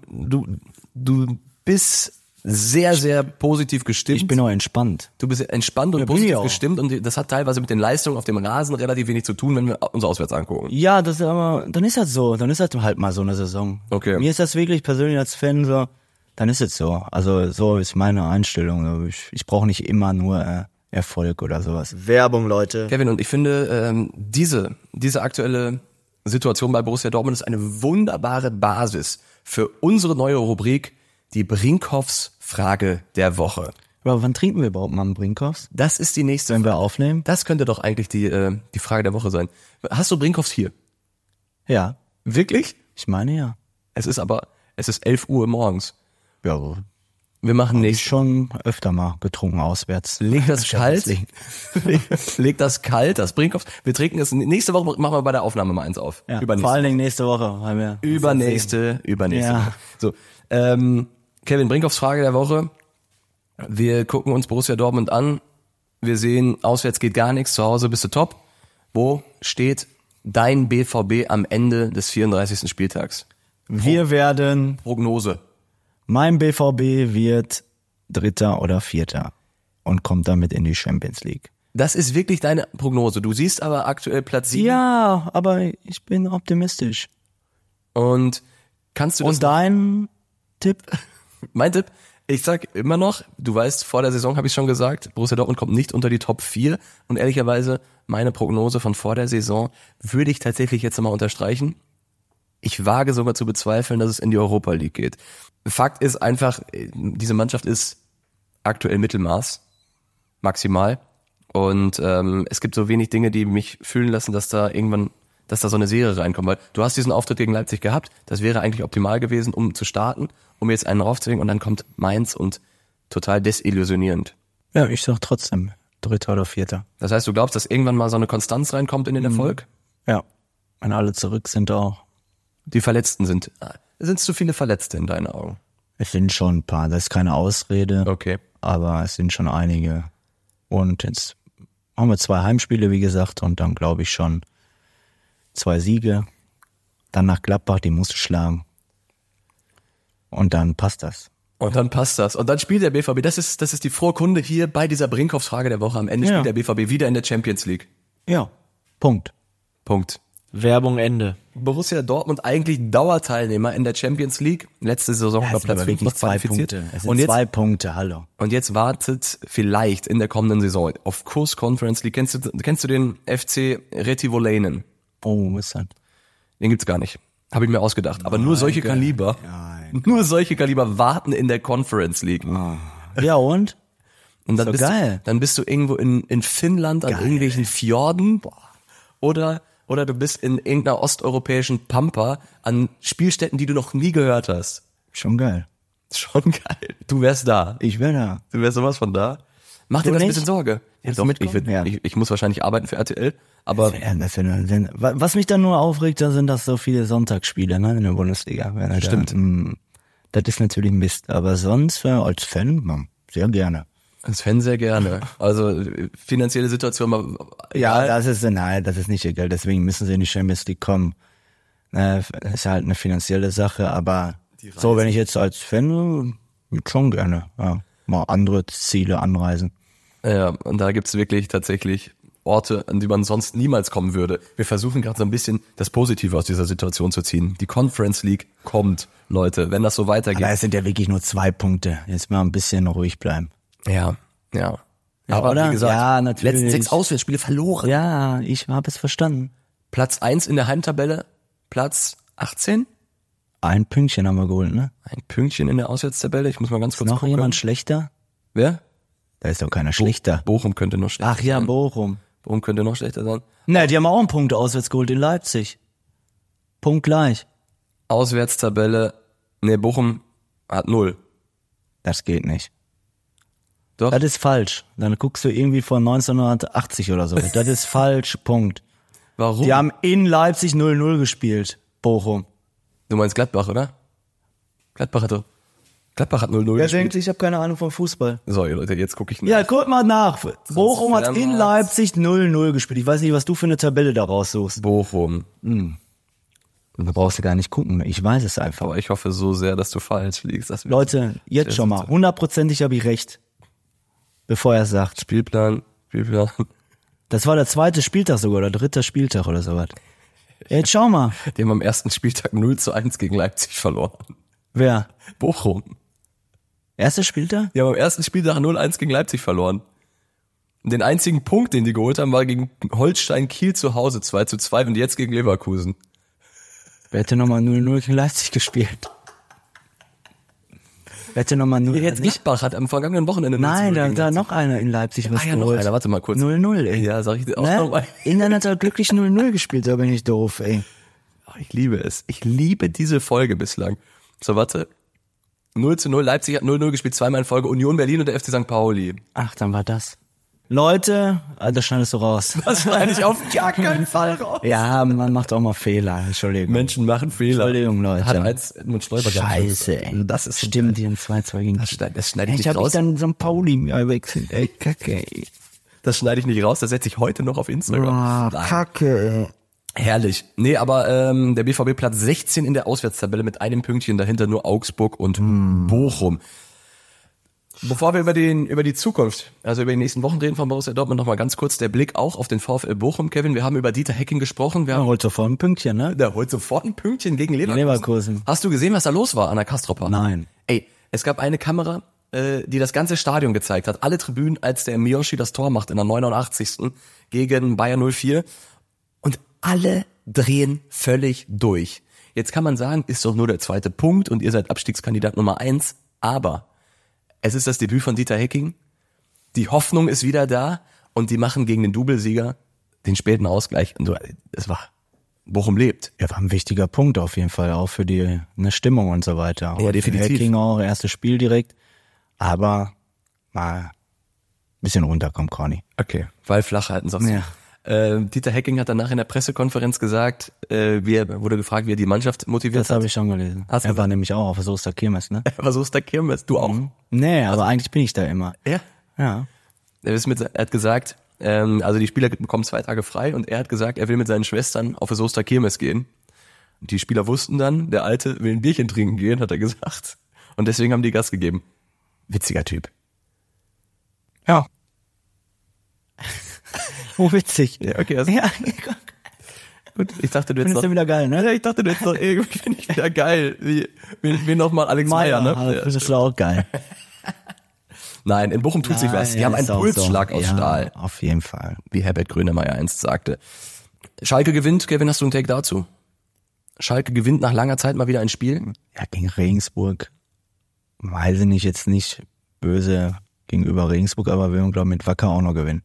du bist sehr, sehr positiv gestimmt. Ich bin auch entspannt. Du bist entspannt und positiv gestimmt und das hat teilweise mit den Leistungen auf dem Rasen relativ wenig zu tun, wenn wir uns auswärts angucken. Ja, das ist aber, dann ist das so. Dann ist das halt mal so eine Saison. Okay. Mir ist das wirklich persönlich als Fan so, dann ist es so. Also so ist meine Einstellung. Ich brauche nicht immer nur Erfolg oder sowas. Werbung, Leute. Kevin, und ich finde, diese aktuelle Situation bei Borussia Dortmund ist eine wunderbare Basis für unsere neue Rubrik, die Brinkhoffs Frage der Woche. Aber wann trinken wir überhaupt mal einen Brinkhoffs? Das ist die nächste. Wenn wir aufnehmen? Das könnte doch eigentlich die Frage der Woche sein. Hast du Brinkhoffs hier? Ja. Wirklich? Ich meine ja. Es ist 11 Uhr morgens. Ja. Wir machen nicht. Schon öfter mal getrunken auswärts. Leg das kalt. Leg das kalt, das Brinkhoffs. Wir trinken es. Nächste Woche machen wir bei der Aufnahme mal eins auf. Ja, vor allen Dingen nächste Woche. Weil wir Übernächste Woche. So. Kevin, Brinkhoffs Frage der Woche. Wir gucken uns Borussia Dortmund an. Wir sehen, auswärts geht gar nichts, zu Hause bist du top. Wo steht dein BVB am Ende des 34. Spieltags? Wir werden... Prognose. Mein BVB wird 3. oder 4. und kommt damit in die Champions League. Das ist wirklich deine Prognose. Du siehst aber aktuell Platz 7. Ja, aber ich bin optimistisch. Und kannst du das... Und dein Tipp? Mein Tipp? Ich sag immer noch, du weißt, vor der Saison habe ich schon gesagt, Borussia Dortmund kommt nicht unter die Top 4. Und ehrlicherweise, meine Prognose von vor der Saison würde ich tatsächlich jetzt mal unterstreichen. Ich wage sogar zu bezweifeln, dass es in die Europa League geht. Fakt ist einfach, diese Mannschaft ist aktuell Mittelmaß, maximal. Und es gibt so wenig Dinge, die mich fühlen lassen, dass da so eine Serie reinkommt. Weil du hast diesen Auftritt gegen Leipzig gehabt, das wäre eigentlich optimal gewesen, um zu starten, um jetzt einen raufzulegen und dann kommt Mainz und total desillusionierend. Ja, ich sag trotzdem 3. oder 4. Das heißt, du glaubst, dass irgendwann mal so eine Konstanz reinkommt in den Erfolg? Ja, wenn alle zurück sind auch. Die Verletzten sind es zu viele Verletzte in deinen Augen? Es sind schon ein paar, das ist keine Ausrede. Okay. Aber es sind schon einige. Und jetzt haben wir 2 Heimspiele, wie gesagt, und dann glaube ich schon 2 Siege. Dann nach Gladbach, die musst du schlagen. Und dann passt das. Und dann spielt der BVB, das ist die frohe Kunde hier bei dieser Brinkhoffs Frage der Woche. Am Ende spielt der BVB wieder in der Champions League. Ja, Punkt. Werbung Ende. Borussia Dortmund eigentlich Dauerteilnehmer in der Champions League. Letzte Saison war Platz 5 noch qualifiziert. Es sind 2 Punkte, hallo. Und jetzt wartet vielleicht in der kommenden Saison auf Kurs Conference League. Kennst du den FC Retivolainen? Oh, was ist das? Den gibt's gar nicht. Habe ich mir ausgedacht. Aber nur solche Kaliber warten in der Conference League. Ja, und? Und dann So geil. dann bist du irgendwo in Finnland an irgendwelchen Fjorden. Oder du bist in irgendeiner osteuropäischen Pampa an Spielstätten, die du noch nie gehört hast. Schon geil. Schon geil. Du wärst da. Ich wäre da. Du wärst sowas von da. Mach dir Du das ein nicht? bisschen Sorge. Ja, Doch, ich muss wahrscheinlich arbeiten für RTL, aber Was mich dann nur aufregt, da sind das so viele Sonntagsspiele, ne, in der Bundesliga. Stimmt. Das ist natürlich Mist, aber sonst als Fan sehr gerne. als Fan sehr gerne. Also finanzielle Situation. Ja, das ist nicht egal, deswegen müssen sie in die Champions League kommen. Das ist halt eine finanzielle Sache, aber so, wenn ich jetzt als Fan, schon gerne, ja, mal andere Ziele anreisen. Ja, und da gibt's wirklich tatsächlich Orte, an die man sonst niemals kommen würde. Wir versuchen gerade so ein bisschen das Positive aus dieser Situation zu ziehen. Die Conference League kommt, Leute, wenn das so weitergeht. Aber es sind ja wirklich nur 2 Punkte. Jetzt mal ein bisschen ruhig bleiben. Ja. Aber oder? wie gesagt, Ja, natürlich. letzten 6 Auswärtsspiele verloren. Ja, ich habe es verstanden. Platz 1 in der Heimtabelle, Platz 18. Ein Pünktchen haben wir geholt, ne? Ein Pünktchen in der Auswärtstabelle. Ich muss mal ganz kurz Noch gucken. jemand schlechter? Wer? Da ist doch keiner schlechter. Bochum könnte noch schlechter Ach ja, sein. Bochum. Bochum könnte noch schlechter sein. Na, die haben auch einen Punkt auswärts geholt in Leipzig. Punkt gleich. Auswärtstabelle, Bochum hat 0. Das geht nicht. Doch. Das ist falsch. Dann guckst du irgendwie von 1980 oder so. Das ist falsch, Punkt. Warum? Die haben in Leipzig 0-0 gespielt, Bochum. Du meinst Gladbach, oder? Gladbach hat 0-0 Wer gespielt. denkt, ich habe keine Ahnung vom Fußball. Sorry, Leute, jetzt gucke ich nach. Ja, guck mal nach. Bochum hat in Fernandes. Leipzig 0-0 gespielt. Ich weiß nicht, was du für eine Tabelle da raussuchst. Bochum. Da brauchst du gar nicht gucken. Ich weiß es einfach. Aber ich hoffe so sehr, dass du falsch liegst. Das wird Leute, jetzt schon mal. 100%ig habe ich recht. Bevor er sagt. Spielplan. Das war der 2. Spieltag sogar, oder 3. Spieltag oder sowas. Jetzt schau mal. Die haben am ersten Spieltag 0-1 gegen Leipzig verloren. Wer? Bochum. 1. Spieltag? Die haben am ersten Spieltag 0-1 gegen Leipzig verloren. Und den einzigen Punkt, den die geholt haben, war gegen Holstein Kiel zu Hause 2-2 und jetzt gegen Leverkusen. Wer hätte nochmal 0-0 gegen Leipzig gespielt? Wer hätte nochmal 0-0? Jetzt Gladbach hat am vergangenen Wochenende 0-0 Nein, gegen da Leipzig. noch einer in Leipzig was Ah ja, noch geholt. einer, warte mal kurz. 0-0, ey. Ja, sag ich dir auch Ne? nochmal. Inland hat er glücklich 0-0 gespielt, da bin ich doof, ey. Oh, ich liebe es. Ich liebe diese Folge bislang. So, warte. 0-0, Leipzig hat 0-0 gespielt, zweimal in Folge, Union Berlin und der FC St. Pauli. Ach, dann war das. Leute, das schneidest du raus. Das schneide ich auf gar keinen Fall raus. Ja, man macht auch mal Fehler, Entschuldigung. Menschen machen Fehler. Entschuldigung, Leute. Hat als Edmund Stoiber gehabt. Scheiße, ey. Also das ist Stimmt, die haben 2-2 gegen das schneide ich Ich nicht habe raus. dann St. Pauli mir wechselt, ey, Kacke, ey. Das schneide ich nicht raus, das setze ich heute noch auf Instagram. Ah, Nein. Kacke, ey. Herrlich. Nee, aber der BVB Platz 16 in der Auswärtstabelle mit einem Pünktchen, dahinter nur Augsburg und Bochum. Bevor wir über die Zukunft, also über die nächsten Wochen reden von Borussia Dortmund, noch mal ganz kurz der Blick auch auf den VfL Bochum, Kevin. Wir haben über Dieter Hecking gesprochen. Wir Ja, haben holt sofort ein Pünktchen, ne? der holt sofort ein Pünktchen gegen Leverkusen. Leverkusen. Hast du gesehen, was da los war an der Kastropper? Nein. Ey, es gab eine Kamera, die das ganze Stadion gezeigt hat. Alle Tribünen, als der Miyoshi das Tor macht in der 89. gegen Bayern 04. Und alle drehen völlig durch. Jetzt kann man sagen, ist doch nur der 2. Punkt und ihr seid Abstiegskandidat Nummer 1. Aber es ist das Debüt von Dieter Hecking. Die Hoffnung ist wieder da und die machen gegen den Doublesieger den späten Ausgleich. Und es war, Bochum lebt. Ja, war ein wichtiger Punkt auf jeden Fall, auch für die eine Stimmung und so weiter. Ja, definitiv. Hacking auch, erstes Spiel direkt. Aber mal ein bisschen runterkommen, Conny. Okay, weil flach halten, sagst du. Ja. Dieter Hecking hat danach in der Pressekonferenz gesagt, wurde gefragt, wie er die Mannschaft motiviert Das habe ich schon gelesen. Hast du Er war nämlich auch auf der Soester Kirmes, ne? hat. Was ist der Kirmes? Du auch? Nee, aber eigentlich bin ich da immer. Ja. Ja. Er hat gesagt, also die Spieler bekommen 2 Tage frei und er hat gesagt, er will mit seinen Schwestern auf der Soester Kirmes gehen. Und die Spieler wussten dann, der Alte will ein Bierchen trinken gehen, hat er gesagt. Und deswegen haben die Gas gegeben. Witziger Typ. Ja. Oh, witzig. Ja, okay. Also, Ja, gut. Ich dachte, du findest hättest du wieder geil, ne? ja, ich dachte, du hättest doch irgendwie finde ich wieder geil. Wie nochmal Alex Meyer, ne? Ja. Findest du auch geil. Nein, in Bochum tut sich was. Die haben einen ist auch Pulsschlag so. aus Ja, Stahl, auf jeden Fall. wie Herbert Grönemeyer einst sagte. Schalke gewinnt. Kevin, hast du einen Take dazu? Schalke gewinnt nach langer Zeit mal wieder ein Spiel. Ja, gegen Regensburg. Weiß ich nicht, jetzt nicht böse gegenüber Regensburg, aber wir werden, glaube ich, mit Wacker auch noch gewinnen.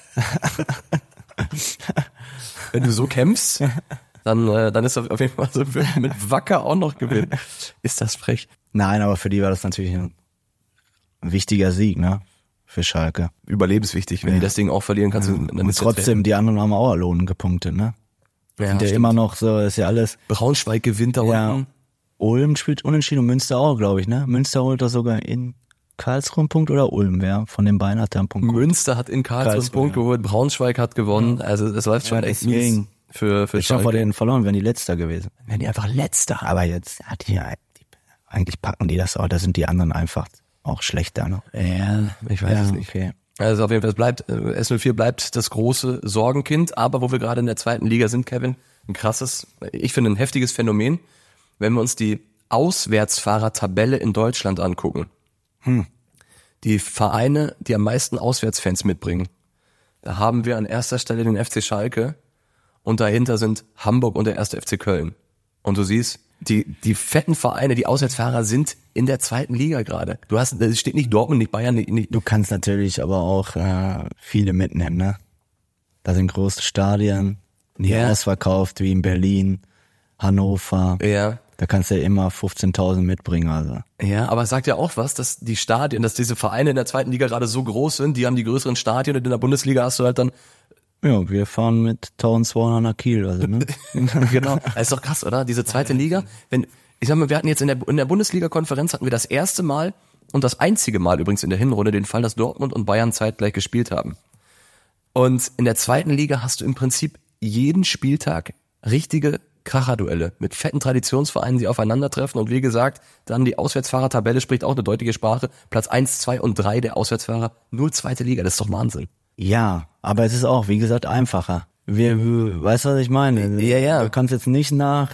Wenn du so kämpfst, dann ist auf jeden Fall so mit Wacker auch noch gewinnen. Ist das frech? Nein, aber für die war das natürlich ein wichtiger Sieg, ne? Für Schalke. Überlebenswichtig. Wenn die das Ding auch verlieren, kannst du... Und trotzdem, die anderen haben auch Lohn gepunktet, ne? Ja, Sind ja immer noch so, ist ja alles... Braunschweig gewinnt da unten. Ulm spielt unentschieden und Münster auch, glaube ich, ne? Münster holt doch sogar in Karlsruhe einen Punkt oder Ulm, wer von den beiden hat da einen Punkt geholt? Münster hat in Karlsruhe einen Punkt geholt, Braunschweig hat gewonnen, also das läuft schon echt mies für Schalke. Vor denen verloren, wären die Letzter gewesen. Wären die einfach Letzter. Aber jetzt hat eigentlich packen die das auch, da sind die anderen einfach auch schlechter noch. Ja, ich weiß es nicht. Okay. Also auf jeden Fall, S04 bleibt das große Sorgenkind, aber wo wir gerade in der zweiten Liga sind, Kevin, ich finde ein heftiges Phänomen, wenn wir uns die Auswärtsfahrertabelle in Deutschland angucken. Die Vereine, die am meisten Auswärtsfans mitbringen, da haben wir an erster Stelle den FC Schalke und dahinter sind Hamburg und der 1. FC Köln. Und du siehst, die fetten Vereine, die Auswärtsfahrer sind in der zweiten Liga gerade. Es steht nicht Dortmund, nicht Bayern, nicht. Du kannst natürlich aber auch viele mitnehmen, ne? Da sind große Stadien, die ausverkauft, wie in Berlin, Hannover. Ja. Da kannst du ja immer 15.000 mitbringen, also. Ja, aber es sagt ja auch was, dass die Stadien, dass diese Vereine in der zweiten Liga gerade so groß sind, die haben die größeren Stadien und in der Bundesliga hast du halt dann... Ja, wir fahren mit 1200 nach Kiel, also, ne? Genau. Das ist doch krass, oder? Diese zweite Liga. Ich sag mal, wir hatten jetzt in der Bundesliga-Konferenz hatten wir das erste Mal und das einzige Mal übrigens in der Hinrunde den Fall, dass Dortmund und Bayern zeitgleich gespielt haben. Und in der zweiten Liga hast du im Prinzip jeden Spieltag richtige Kracherduelle mit fetten Traditionsvereinen, die aufeinandertreffen und wie gesagt, dann die Auswärtsfahrertabelle spricht auch eine deutliche Sprache. Platz 1, 2 und 3 der Auswärtsfahrer, nur zweite Liga, das ist doch Wahnsinn. Ja, aber es ist auch, wie gesagt, einfacher. Weißt du, was ich meine? Ja. Du kannst jetzt nicht nach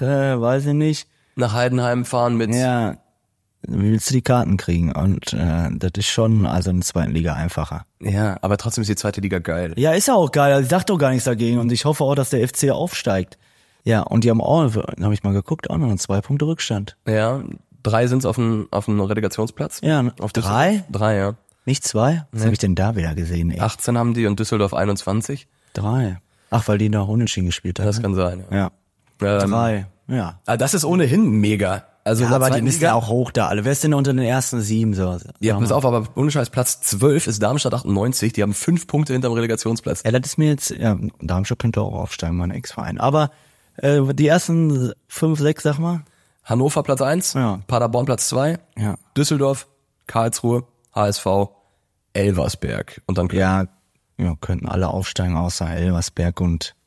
Heidenheim fahren mit... Ja, wie willst du die Karten kriegen? Und das ist schon also in der zweiten Liga einfacher. Ja, aber trotzdem ist die zweite Liga geil. Ja, ist ja auch geil. Also ich sag doch gar nichts dagegen und ich hoffe auch, dass der FC aufsteigt. Ja, und die haben auch, habe ich mal geguckt, auch noch 2 Punkte Rückstand. Ja, 3 sind's auf dem Relegationsplatz. Ja, auf 3? 3, ja. Nicht 2? Was habe ich denn da wieder gesehen, ey? 18 haben die und Düsseldorf 21. 3. Ach, weil die noch unentschieden gespielt haben. Das kann sein. Ja. 3, ja. Das ist ohnehin mega. Also ja, aber die müssen ja auch hoch da alle. Wer ist denn unter den ersten 7 so? Ja, pass auf, aber ohne Scheiß, Platz 12 ist Darmstadt 98, die haben 5 Punkte hinterm Relegationsplatz. Ja, das ist mir jetzt, ja, Darmstadt könnte auch aufsteigen, mein Ex-Verein. Aber die ersten 5, 6, sag mal. Hannover Platz 1, ja. Paderborn Platz 2, ja. Düsseldorf, Karlsruhe, HSV, Elversberg. Und dann ja, könnten alle aufsteigen, außer Elversberg und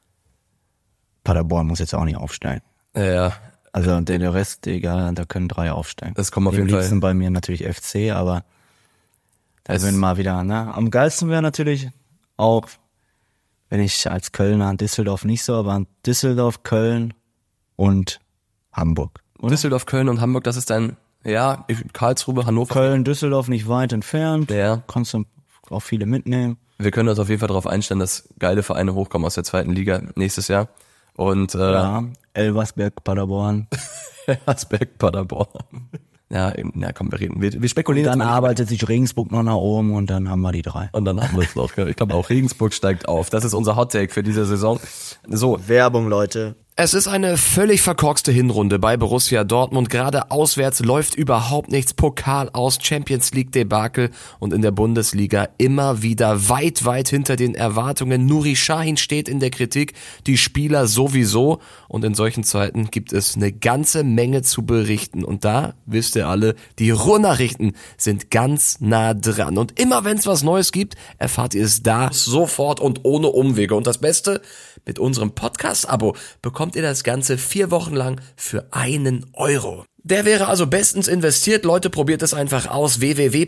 Paderborn muss jetzt auch nicht aufsteigen. Ja. Also der Rest, egal, da können 3 aufsteigen. Das kommt auf jeden Fall. Am liebsten bei mir natürlich FC, aber da sind mal wieder, ne? Am geilsten wäre natürlich auch, wenn ich als Kölner Düsseldorf nicht so, aber Düsseldorf, Köln und Hamburg. Oder? Düsseldorf, Köln und Hamburg, das ist dann, ja, Karlsruhe, Hannover. Köln, Düsseldorf nicht weit entfernt. Ja. Kannst du auch viele mitnehmen. Wir können uns auf jeden Fall darauf einstellen, dass geile Vereine hochkommen aus der zweiten Liga nächstes Jahr. Und ja, Elversberg, Paderborn. Elversberg, Paderborn. Ja, komm, wir spekulieren. Und dann arbeitet sich Regensburg noch nach oben und dann haben wir die 3. Und dann haben wir es noch. Ich glaube auch, Regensburg steigt auf. Das ist unser Hot-Take für diese Saison. So. Werbung, Leute. Es ist eine völlig verkorkste Hinrunde bei Borussia Dortmund. Gerade auswärts läuft überhaupt nichts. Pokal aus, Champions League Debakel und in der Bundesliga immer wieder weit, weit hinter den Erwartungen. Nuri Sahin steht in der Kritik, die Spieler sowieso. Und in solchen Zeiten gibt es eine ganze Menge zu berichten. Und da, wisst ihr alle, die Ruhrnachrichten sind ganz nah dran. Und immer wenn es was Neues gibt, erfahrt ihr es da sofort und ohne Umwege. Und das Beste, mit unserem Podcast-Abo bekommt ihr das Ganze 4 Wochen lang für €1. Der wäre also bestens investiert. Leute, probiert es einfach aus.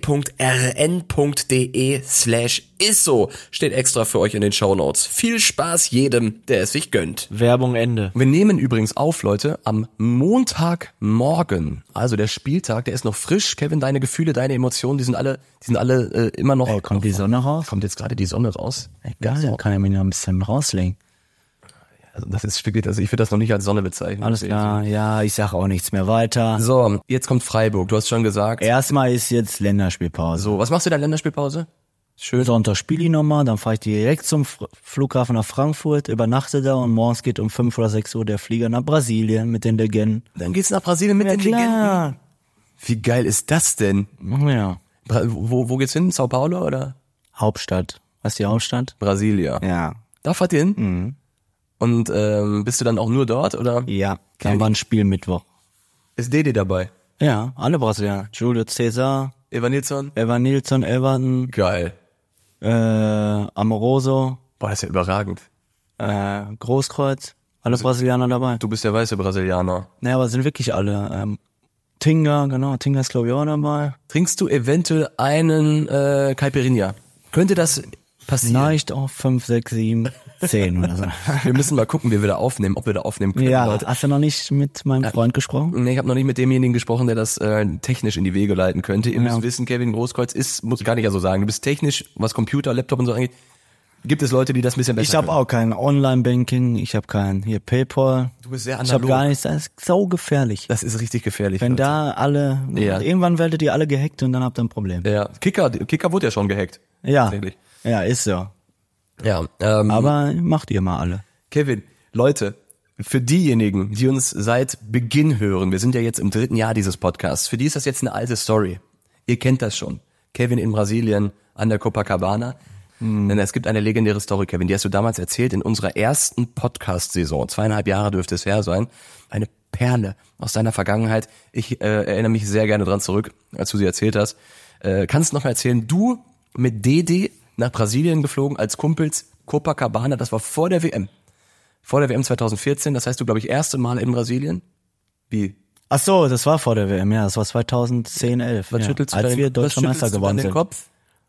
www.rn.de/isso steht extra für euch in den Shownotes. Viel Spaß jedem, der es sich gönnt. Werbung Ende. Wir nehmen übrigens auf, Leute, am Montagmorgen. Also der Spieltag, der ist noch frisch. Kevin, deine Gefühle, deine Emotionen, die sind alle immer noch... kommt die Sonne raus? Kommt jetzt gerade die Sonne raus? Egal, dann kann er mir noch ein bisschen rauslegen. Also das ist wirklich, also ich würde das noch nicht als Sonne bezeichnen. Alles klar, ja, ich sag auch nichts mehr weiter. So, jetzt kommt Freiburg, du hast schon gesagt. Erstmal ist jetzt Länderspielpause. So, was machst du in der Länderspielpause? Schön. Sonntag spiele ich nochmal, dann fahre ich direkt zum Flughafen nach Frankfurt, übernachte da und morgens geht um 5 oder 6 Uhr der Flieger nach Brasilien mit den Legenden. Dann geht's nach Brasilien mit den Legenden. Wie geil ist das denn? Ja. Wo geht's hin? Sao Paulo oder? Hauptstadt. Was ist die Hauptstadt? Brasilia. Ja. Da fahrt ihr hin? Mhm. Und bist du dann auch nur dort oder? Ja, dann war ein Spiel Mittwoch. Ist Dede dabei? Ja, alle Brasilianer. Julio Cesar, Evan Nilsson? Everton, Geil. Amoroso, Boah, das ist ja überragend. Großkreuz, alle Brasilianer dabei. Du bist der weiße Brasilianer. Naja, aber sind wirklich alle. Tinga, genau, Tinga ist glaube ich auch dabei. Trinkst du eventuell einen Caipirinha? Könnte das passieren? Vielleicht auch 5, 6, 7, 10 oder so. Wir müssen mal gucken, wie wir da aufnehmen, ob wir da aufnehmen können. Ja, Leute. hast du noch nicht mit meinem Freund gesprochen? Nee, ich habe noch nicht mit demjenigen gesprochen, der das technisch in die Wege leiten könnte. Ihr müsst wissen, Kevin Großkreuz muss gar nicht ja so sagen. Du bist technisch, was Computer, Laptop und so angeht, gibt es Leute, die das ein bisschen besser Ich habe können. auch kein Online-Banking, ich habe kein hier PayPal. Du bist sehr Ich habe analog. gar nichts, das ist so gefährlich. Das ist richtig gefährlich. Wenn Leute. da alle, Ja. irgendwann werdet ihr alle gehackt und dann habt ihr ein Problem. Ja, Kicker wurde ja schon gehackt. Ja, Tatsächlich. ja, ist so. Ja, Aber macht ihr mal alle. Kevin, Leute, für diejenigen, die uns seit Beginn hören, wir sind ja jetzt im 3. Jahr dieses Podcasts, für die ist das jetzt eine alte Story. Ihr kennt das schon. Kevin in Brasilien an der Copacabana. Denn es gibt eine legendäre Story, Kevin, die hast du damals erzählt in unserer ersten Podcast-Saison. 2,5 Jahre dürfte es her sein. Eine Perle aus deiner Vergangenheit. Ich erinnere mich sehr gerne dran zurück, als du sie erzählt hast. Kannst du noch mal erzählen, du mit Dede nach Brasilien geflogen als Kumpels Copacabana, das war vor der WM. Vor der WM 2014, das heißt du, glaube ich, erste Mal in Brasilien. Wie? Ach so, das war vor der WM, ja, das war 2010, 11. Was ja, schüttelst du als deinen- wir was Deutscher Meister schüttelst du geworden deinen sind. Kopf?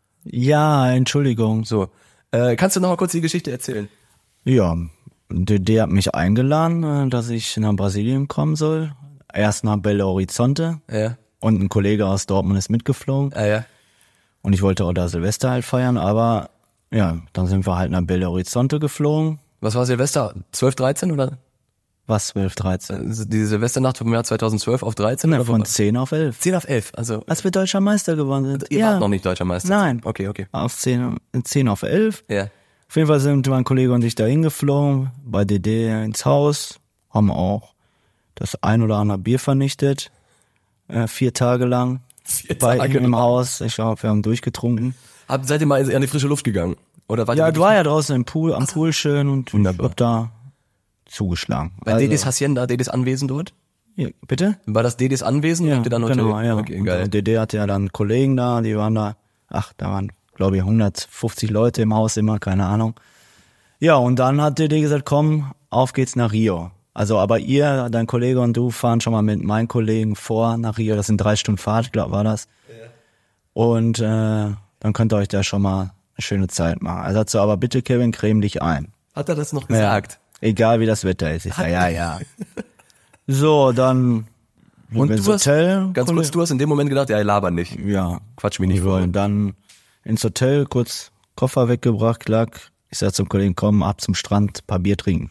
Ja, Entschuldigung. So. Kannst du noch mal kurz die Geschichte erzählen? Ja, der hat mich eingeladen, dass ich nach Brasilien kommen soll. Erst nach Belo Horizonte Ja. und ein Kollege aus Dortmund ist mitgeflogen. Ja. Und ich wollte auch da Silvester halt feiern, aber ja, dann sind wir halt nach Belo Horizonte geflogen. Was war Silvester? 12, 13 oder? Was, 12, 13? Die Silvesternacht vom Jahr 2012 auf 13? Ja, oder von von 10 auf 11. 10 auf 11. Also, Als wir Deutscher Meister geworden sind. ihr wart noch nicht Deutscher Meister. Nein. Okay. Auf 10 auf 11. Ja. Auf jeden Fall sind mein Kollege und ich da hingeflogen, bei DD ins Haus, haben auch das ein oder andere Bier vernichtet, 4 Tage lang 4 bei Tage ihm im lang. Haus. Ich glaube, wir haben durchgetrunken. Seid ihr mal an die frische Luft gegangen? Oder wart ihr Ja, wirklich- du war ja draußen im Pool, am Pool schön und Wunderbar. ich hab da zugeschlagen. Bei Dedis Hacienda, Dedis Anwesen dort? ja, bitte? War das Dedis Anwesen? Ja, Habt ihr dann Hotel? genau, ja. Okay, Und geil. DD hatte ja dann Kollegen da, die waren da, da waren, glaube ich, 150 Leute im Haus immer, keine Ahnung. Ja, und dann hat DD gesagt, komm, auf geht's nach Rio. Also, aber ihr, dein Kollege und du fahren schon mal mit meinen Kollegen vor nach Rio, das sind 3 Stunden Fahrt, glaube war das. Ja. Und dann könnt ihr euch da schon mal eine schöne Zeit machen. Er sagt so, aber bitte Kevin, creme dich ein. Hat er das noch gesagt? Ja, egal wie das Wetter ist. Ich sag, ja. So, dann Und ins du hast, Hotel. ganz kurz, du hast in dem Moment gedacht, ja, laber nicht. Ja. Quatsch mich nicht Wir voll. wollen dann ins Hotel, kurz Koffer weggebracht, klack. Ich sag zum Kollegen, komm, ab zum Strand, paar Bier trinken.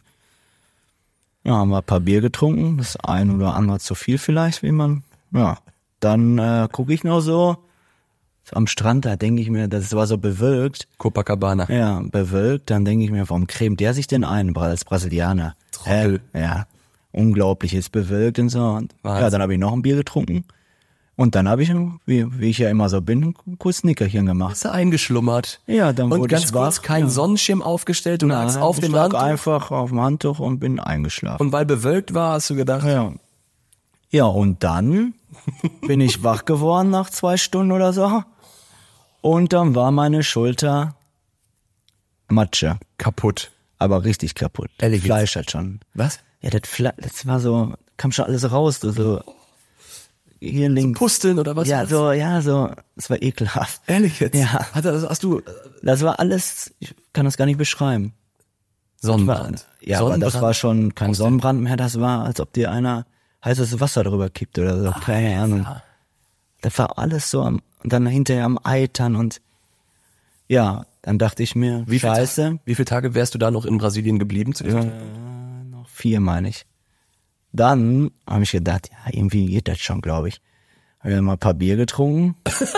Ja, haben wir ein paar Bier getrunken, das ein oder andere zu viel vielleicht, wie man, ja. Dann gucke ich noch so am Strand, da denke ich mir, das war so bewölkt. Copacabana. Ja, bewölkt, dann denke ich mir, warum cremt der sich denn ein als Brasilianer? Trottel. Ja, unglaublich, ist bewölkt und so. Und Wahnsinn. ja, dann habe ich noch ein Bier getrunken. Und dann habe ich, wie ich ja immer so bin, ein kurzes Nickerchen gemacht. Bist du eingeschlummert? Ja, dann Und wurde ganz ich kurz, wach. kein Sonnenschirm aufgestellt, du lagst auf ich dem lag Handtuch. einfach auf dem Handtuch und bin eingeschlafen. Und weil bewölkt war, hast du gedacht, Ja, und dann bin ich wach geworden nach 2 Stunden oder so. Und dann war meine Schulter Matsche. kaputt. Aber richtig kaputt. Ehrlich jetzt? Fleisch hat schon. Was? Ja, das war so, kam schon alles raus. So hier links. Pusteln oder was? Ja, so, das war ekelhaft. Ehrlich jetzt? Ja. Hast du Das war alles, ich kann das gar nicht beschreiben. Sonnenbrand? Ja, aber das war schon kein Sonnenbrand mehr, das war, als ob dir einer heißes Wasser drüber kippt oder so. Keine Ahnung. Das war alles so und dann hinterher am Eitern und ja, dann dachte ich mir, Wie scheiße. Wie viele Tage wärst du da noch in Brasilien geblieben zu diesem Zeitpunkt? 4 meine ich. Dann habe ich gedacht, ja, irgendwie geht das schon, glaube ich. Habe ich mal ein paar Bier getrunken.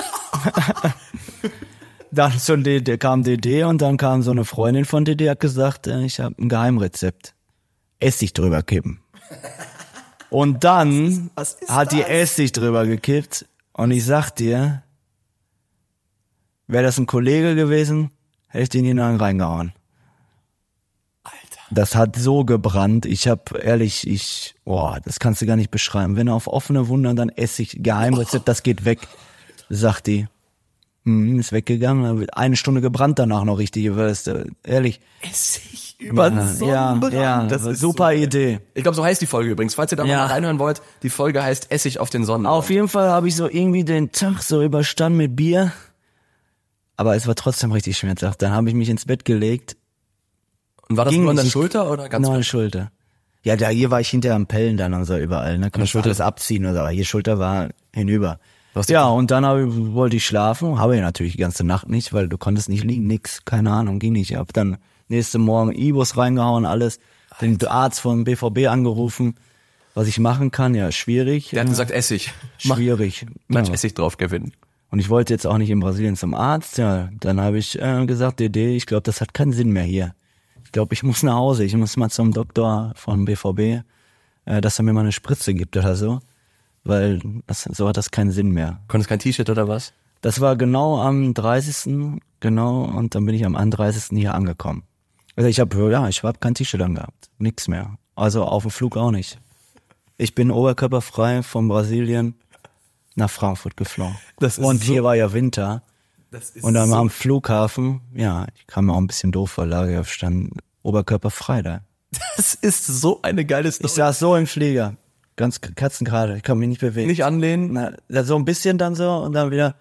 Dann kam DD und dann kam so eine Freundin von DD, hat gesagt, ich habe ein Geheimrezept. Essig drüber kippen. Und dann hat die Essig drüber gekippt und ich sag dir, wäre das ein Kollege gewesen, hätte ich den hinein reingehauen. Alter. Das hat so gebrannt. Ich habe ehrlich, das kannst du gar nicht beschreiben. Wenn er auf offene Wunder dann Essig, Geheimrezept, das geht weg, sagt die. Ist weggegangen, dann wird 1 Stunde gebrannt danach noch richtig, ehrlich. Essig über Sonnenbrand. Ja, das ist super Idee. Ich glaube, so heißt die Folge übrigens. Falls ihr da mal reinhören wollt, die Folge heißt Essig auf den Sonnenbrand. Auf jeden Fall habe ich so irgendwie den Tag so überstanden mit Bier. Aber es war trotzdem richtig schmerzhaft. Dann habe ich mich ins Bett gelegt. Und war das nur an der Schulter oder ganz? Nur an der Schulter. Ja, hier war ich hinterher am Pellen dann und so überall. Ne? Konnte Schulter das abziehen oder so. Aber hier Schulter war hinüber. Ja, und dann wollte ich schlafen. Habe ich natürlich die ganze Nacht nicht, weil du konntest nicht liegen. Nix, keine Ahnung, ging nicht. Ich hab dann nächsten Morgen Ibus reingehauen, alles. Den Arzt vom BVB angerufen. Was ich machen kann, ja, schwierig. Der hat gesagt Essig. Schwierig. Manch Essig drauf gewinnen. Und ich wollte jetzt auch nicht in Brasilien zum Arzt. Ja, dann habe ich gesagt, DD, ich glaube, das hat keinen Sinn mehr hier. Ich glaube, ich muss nach Hause. Ich muss mal zum Doktor vom BVB, dass er mir mal eine Spritze gibt oder so. Weil so hat das keinen Sinn mehr. Konntest kein T-Shirt oder was? Das war genau am 30. Genau, und dann bin ich am 31. hier angekommen. Also ich habe kein T-Shirt angehabt. Nix mehr. Also auf dem Flug auch nicht. Ich bin oberkörperfrei von Brasilien nach Frankfurt geflogen. Und hier war ja Winter. Und dann am Flughafen, ich kam mir auch ein bisschen doof vor, lag auf stand oberkörperfrei da. Das ist so eine geile Story. Ich saß so im Flieger. Ganz katzengerade, ich kann mich nicht bewegen. Nicht anlehnen? Na, so ein bisschen dann so und dann wieder,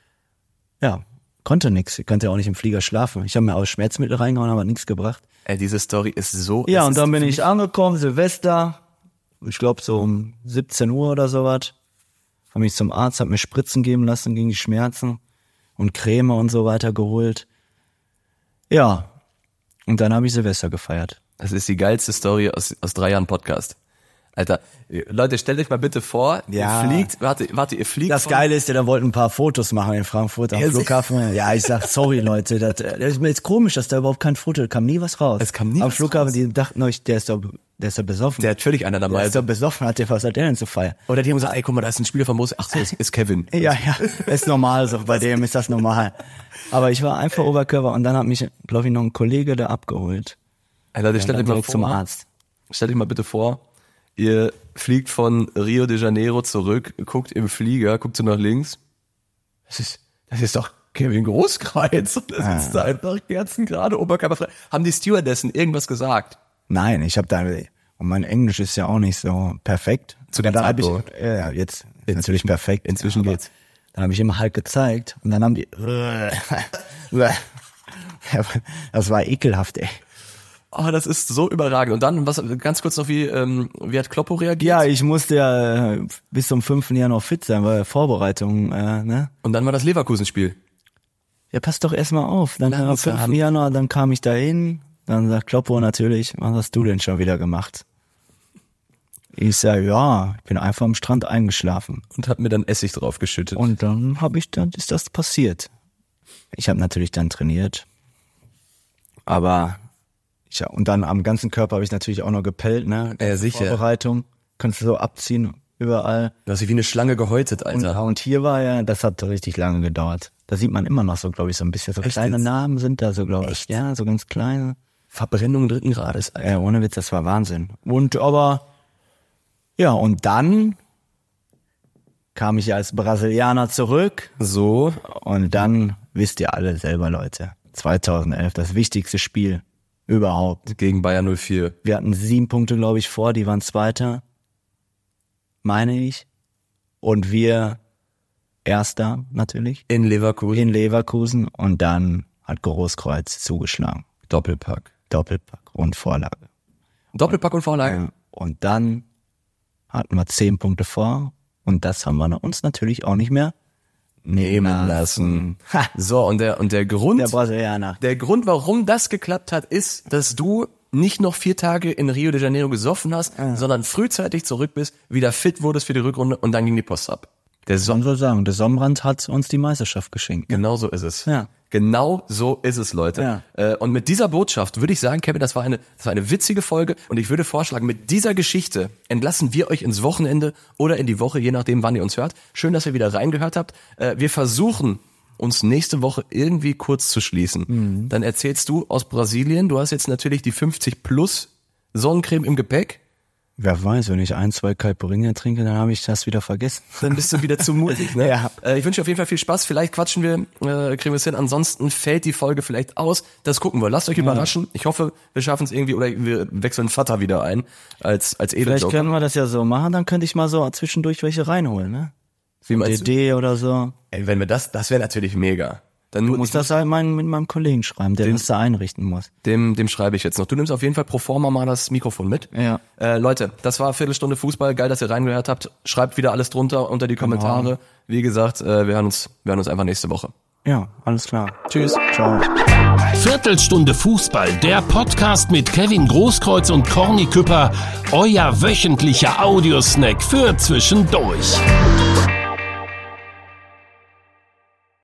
konnte nix. Ich konnte ja auch nicht im Flieger schlafen. Ich habe mir auch Schmerzmittel reingehauen, aber nichts gebracht. Ey, diese Story ist so... Ja, und dann bin ich angekommen, Silvester, ich glaube so um 17 Uhr oder sowas. Habe mich zum Arzt, hab mir Spritzen geben lassen gegen die Schmerzen und Creme und so weiter geholt. Ja, und dann habe ich Silvester gefeiert. Das ist die geilste Story aus 3 Jahren Podcast. Alter, Leute, stellt euch mal bitte vor, ihr fliegt, ihr fliegt. Das Geile ist ja, da wollten ein paar Fotos machen in Frankfurt am Flughafen. Ja, ich sag, sorry Leute, das ist mir jetzt komisch, dass da überhaupt kein Foto, da kam nie was raus. Es kam nie am was Flughafen, raus. Die dachten euch, der ist doch besoffen. Der hat völlig einer dabei. Der ist doch besoffen, was hat der denn zu feiern? Oder die haben gesagt, ey, guck mal, da ist ein Spieler von Mose. Ach so, ist Kevin. Ja, ist normal, so bei dem ist das normal. Aber ich war einfach Oberkörper und dann hat mich, glaube ich, noch ein Kollege da abgeholt. Ey, Leute, stellt euch mal vor, zum Arzt. Stellt euch mal bitte vor, ihr fliegt von Rio de Janeiro zurück, guckt im Flieger, guckt so nach links. Das ist doch Kevin Großkreuz. Und der sitzt da einfach kerzengerade, oberkörperfrei. Haben die Stewardessen irgendwas gesagt? Nein, ich habe da, und mein Englisch ist ja auch nicht so perfekt. Zu der Zeit, jetzt ist natürlich perfekt. Inzwischen geht's. Dann habe ich immer halt gezeigt und dann haben die, das war ekelhaft, ey. Oh, das ist so überragend. Und dann, ganz kurz noch, wie hat Kloppo reagiert? Ja, ich musste ja bis zum 5. Jahr noch fit sein, weil Vorbereitung, ne? Und dann war das Leverkusen-Spiel. Ja, pass doch erstmal auf. Dann am 5. Januar, dann kam ich da hin, dann sagt Kloppo natürlich, was hast du denn schon wieder gemacht? Ich sag, ich bin einfach am Strand eingeschlafen. Und hab mir dann Essig drauf geschüttet. Und dann ist das passiert. Ich habe natürlich dann trainiert, aber und dann am ganzen Körper habe ich natürlich auch noch gepellt, ne? Sicher. Vorbereitung, kannst du so abziehen, überall. Du hast dich wie eine Schlange gehäutet, Alter. Und hier war das hat richtig lange gedauert. Da sieht man immer noch so, glaube ich, so ein bisschen. So kleine Narben sind da so, glaube ich. Ja, so ganz kleine. Verbrennung 3. Grades, Alter. Ja, ohne Witz, das war Wahnsinn. Und dann kam ich als Brasilianer zurück. So. Und dann wisst ihr alle selber, Leute. 2011, das wichtigste Spiel überhaupt. Gegen Bayern 04. Wir hatten 7 Punkte, glaube ich, vor, die waren Zweiter, meine ich. Und wir Erster natürlich. In Leverkusen. Und dann hat Großkreuz zugeschlagen. Doppelpack und Vorlage. Doppelpack und Vorlage. Und dann hatten wir 10 Punkte vor. Und das haben wir uns natürlich auch nicht mehr nehmen lassen. So, und der Grund, der Brasilianer. Der Grund, warum das geklappt hat, ist, dass du nicht noch 4 Tage in Rio de Janeiro gesoffen hast, sondern frühzeitig zurück bist, wieder fit wurdest für die Rückrunde und dann ging die Post ab. Der Sonnenbrand hat uns die Meisterschaft geschenkt. Genau so ist es. Ja. Genau so ist es, Leute. Ja. Und mit dieser Botschaft würde ich sagen, Kevin, das war eine witzige Folge und ich würde vorschlagen, mit dieser Geschichte entlassen wir euch ins Wochenende oder in die Woche, je nachdem, wann ihr uns hört. Schön, dass ihr wieder reingehört habt. Wir versuchen, uns nächste Woche irgendwie kurz zu schließen. Dann erzählst du aus Brasilien, du hast jetzt natürlich die 50 plus Sonnencreme im Gepäck. Wer weiß, wenn ich 1-2 Caipirinha trinke, dann habe ich das wieder vergessen. Dann bist du wieder zu mutig, ne? Ja. Ich wünsche dir auf jeden Fall viel Spaß. Vielleicht quatschen wir, kriegen wir es hin. Ansonsten fällt die Folge vielleicht aus. Das gucken wir. Lasst euch überraschen. Ich hoffe, wir schaffen es irgendwie oder wir wechseln Vater wieder ein als Vielleicht Edeljoker. können wir das ja so machen, dann könnte ich mal so zwischendurch welche reinholen, ne? Wie meinst du? DD oder so. Ey, wenn wir das wäre natürlich mega. Dann Du musst das halt mit meinem Kollegen schreiben, der das da einrichten muss. Dem schreibe ich jetzt noch. Du nimmst auf jeden Fall pro forma mal das Mikrofon mit. Ja. Leute, das war Viertelstunde Fußball. Geil, dass ihr reingehört habt. Schreibt wieder alles drunter unter die Kommentare. Wie gesagt, wir hören uns einfach nächste Woche. Ja, alles klar. Tschüss. Ciao. Viertelstunde Fußball, der Podcast mit Kevin Großkreuz und Corny Küpper. Euer wöchentlicher Audiosnack für zwischendurch.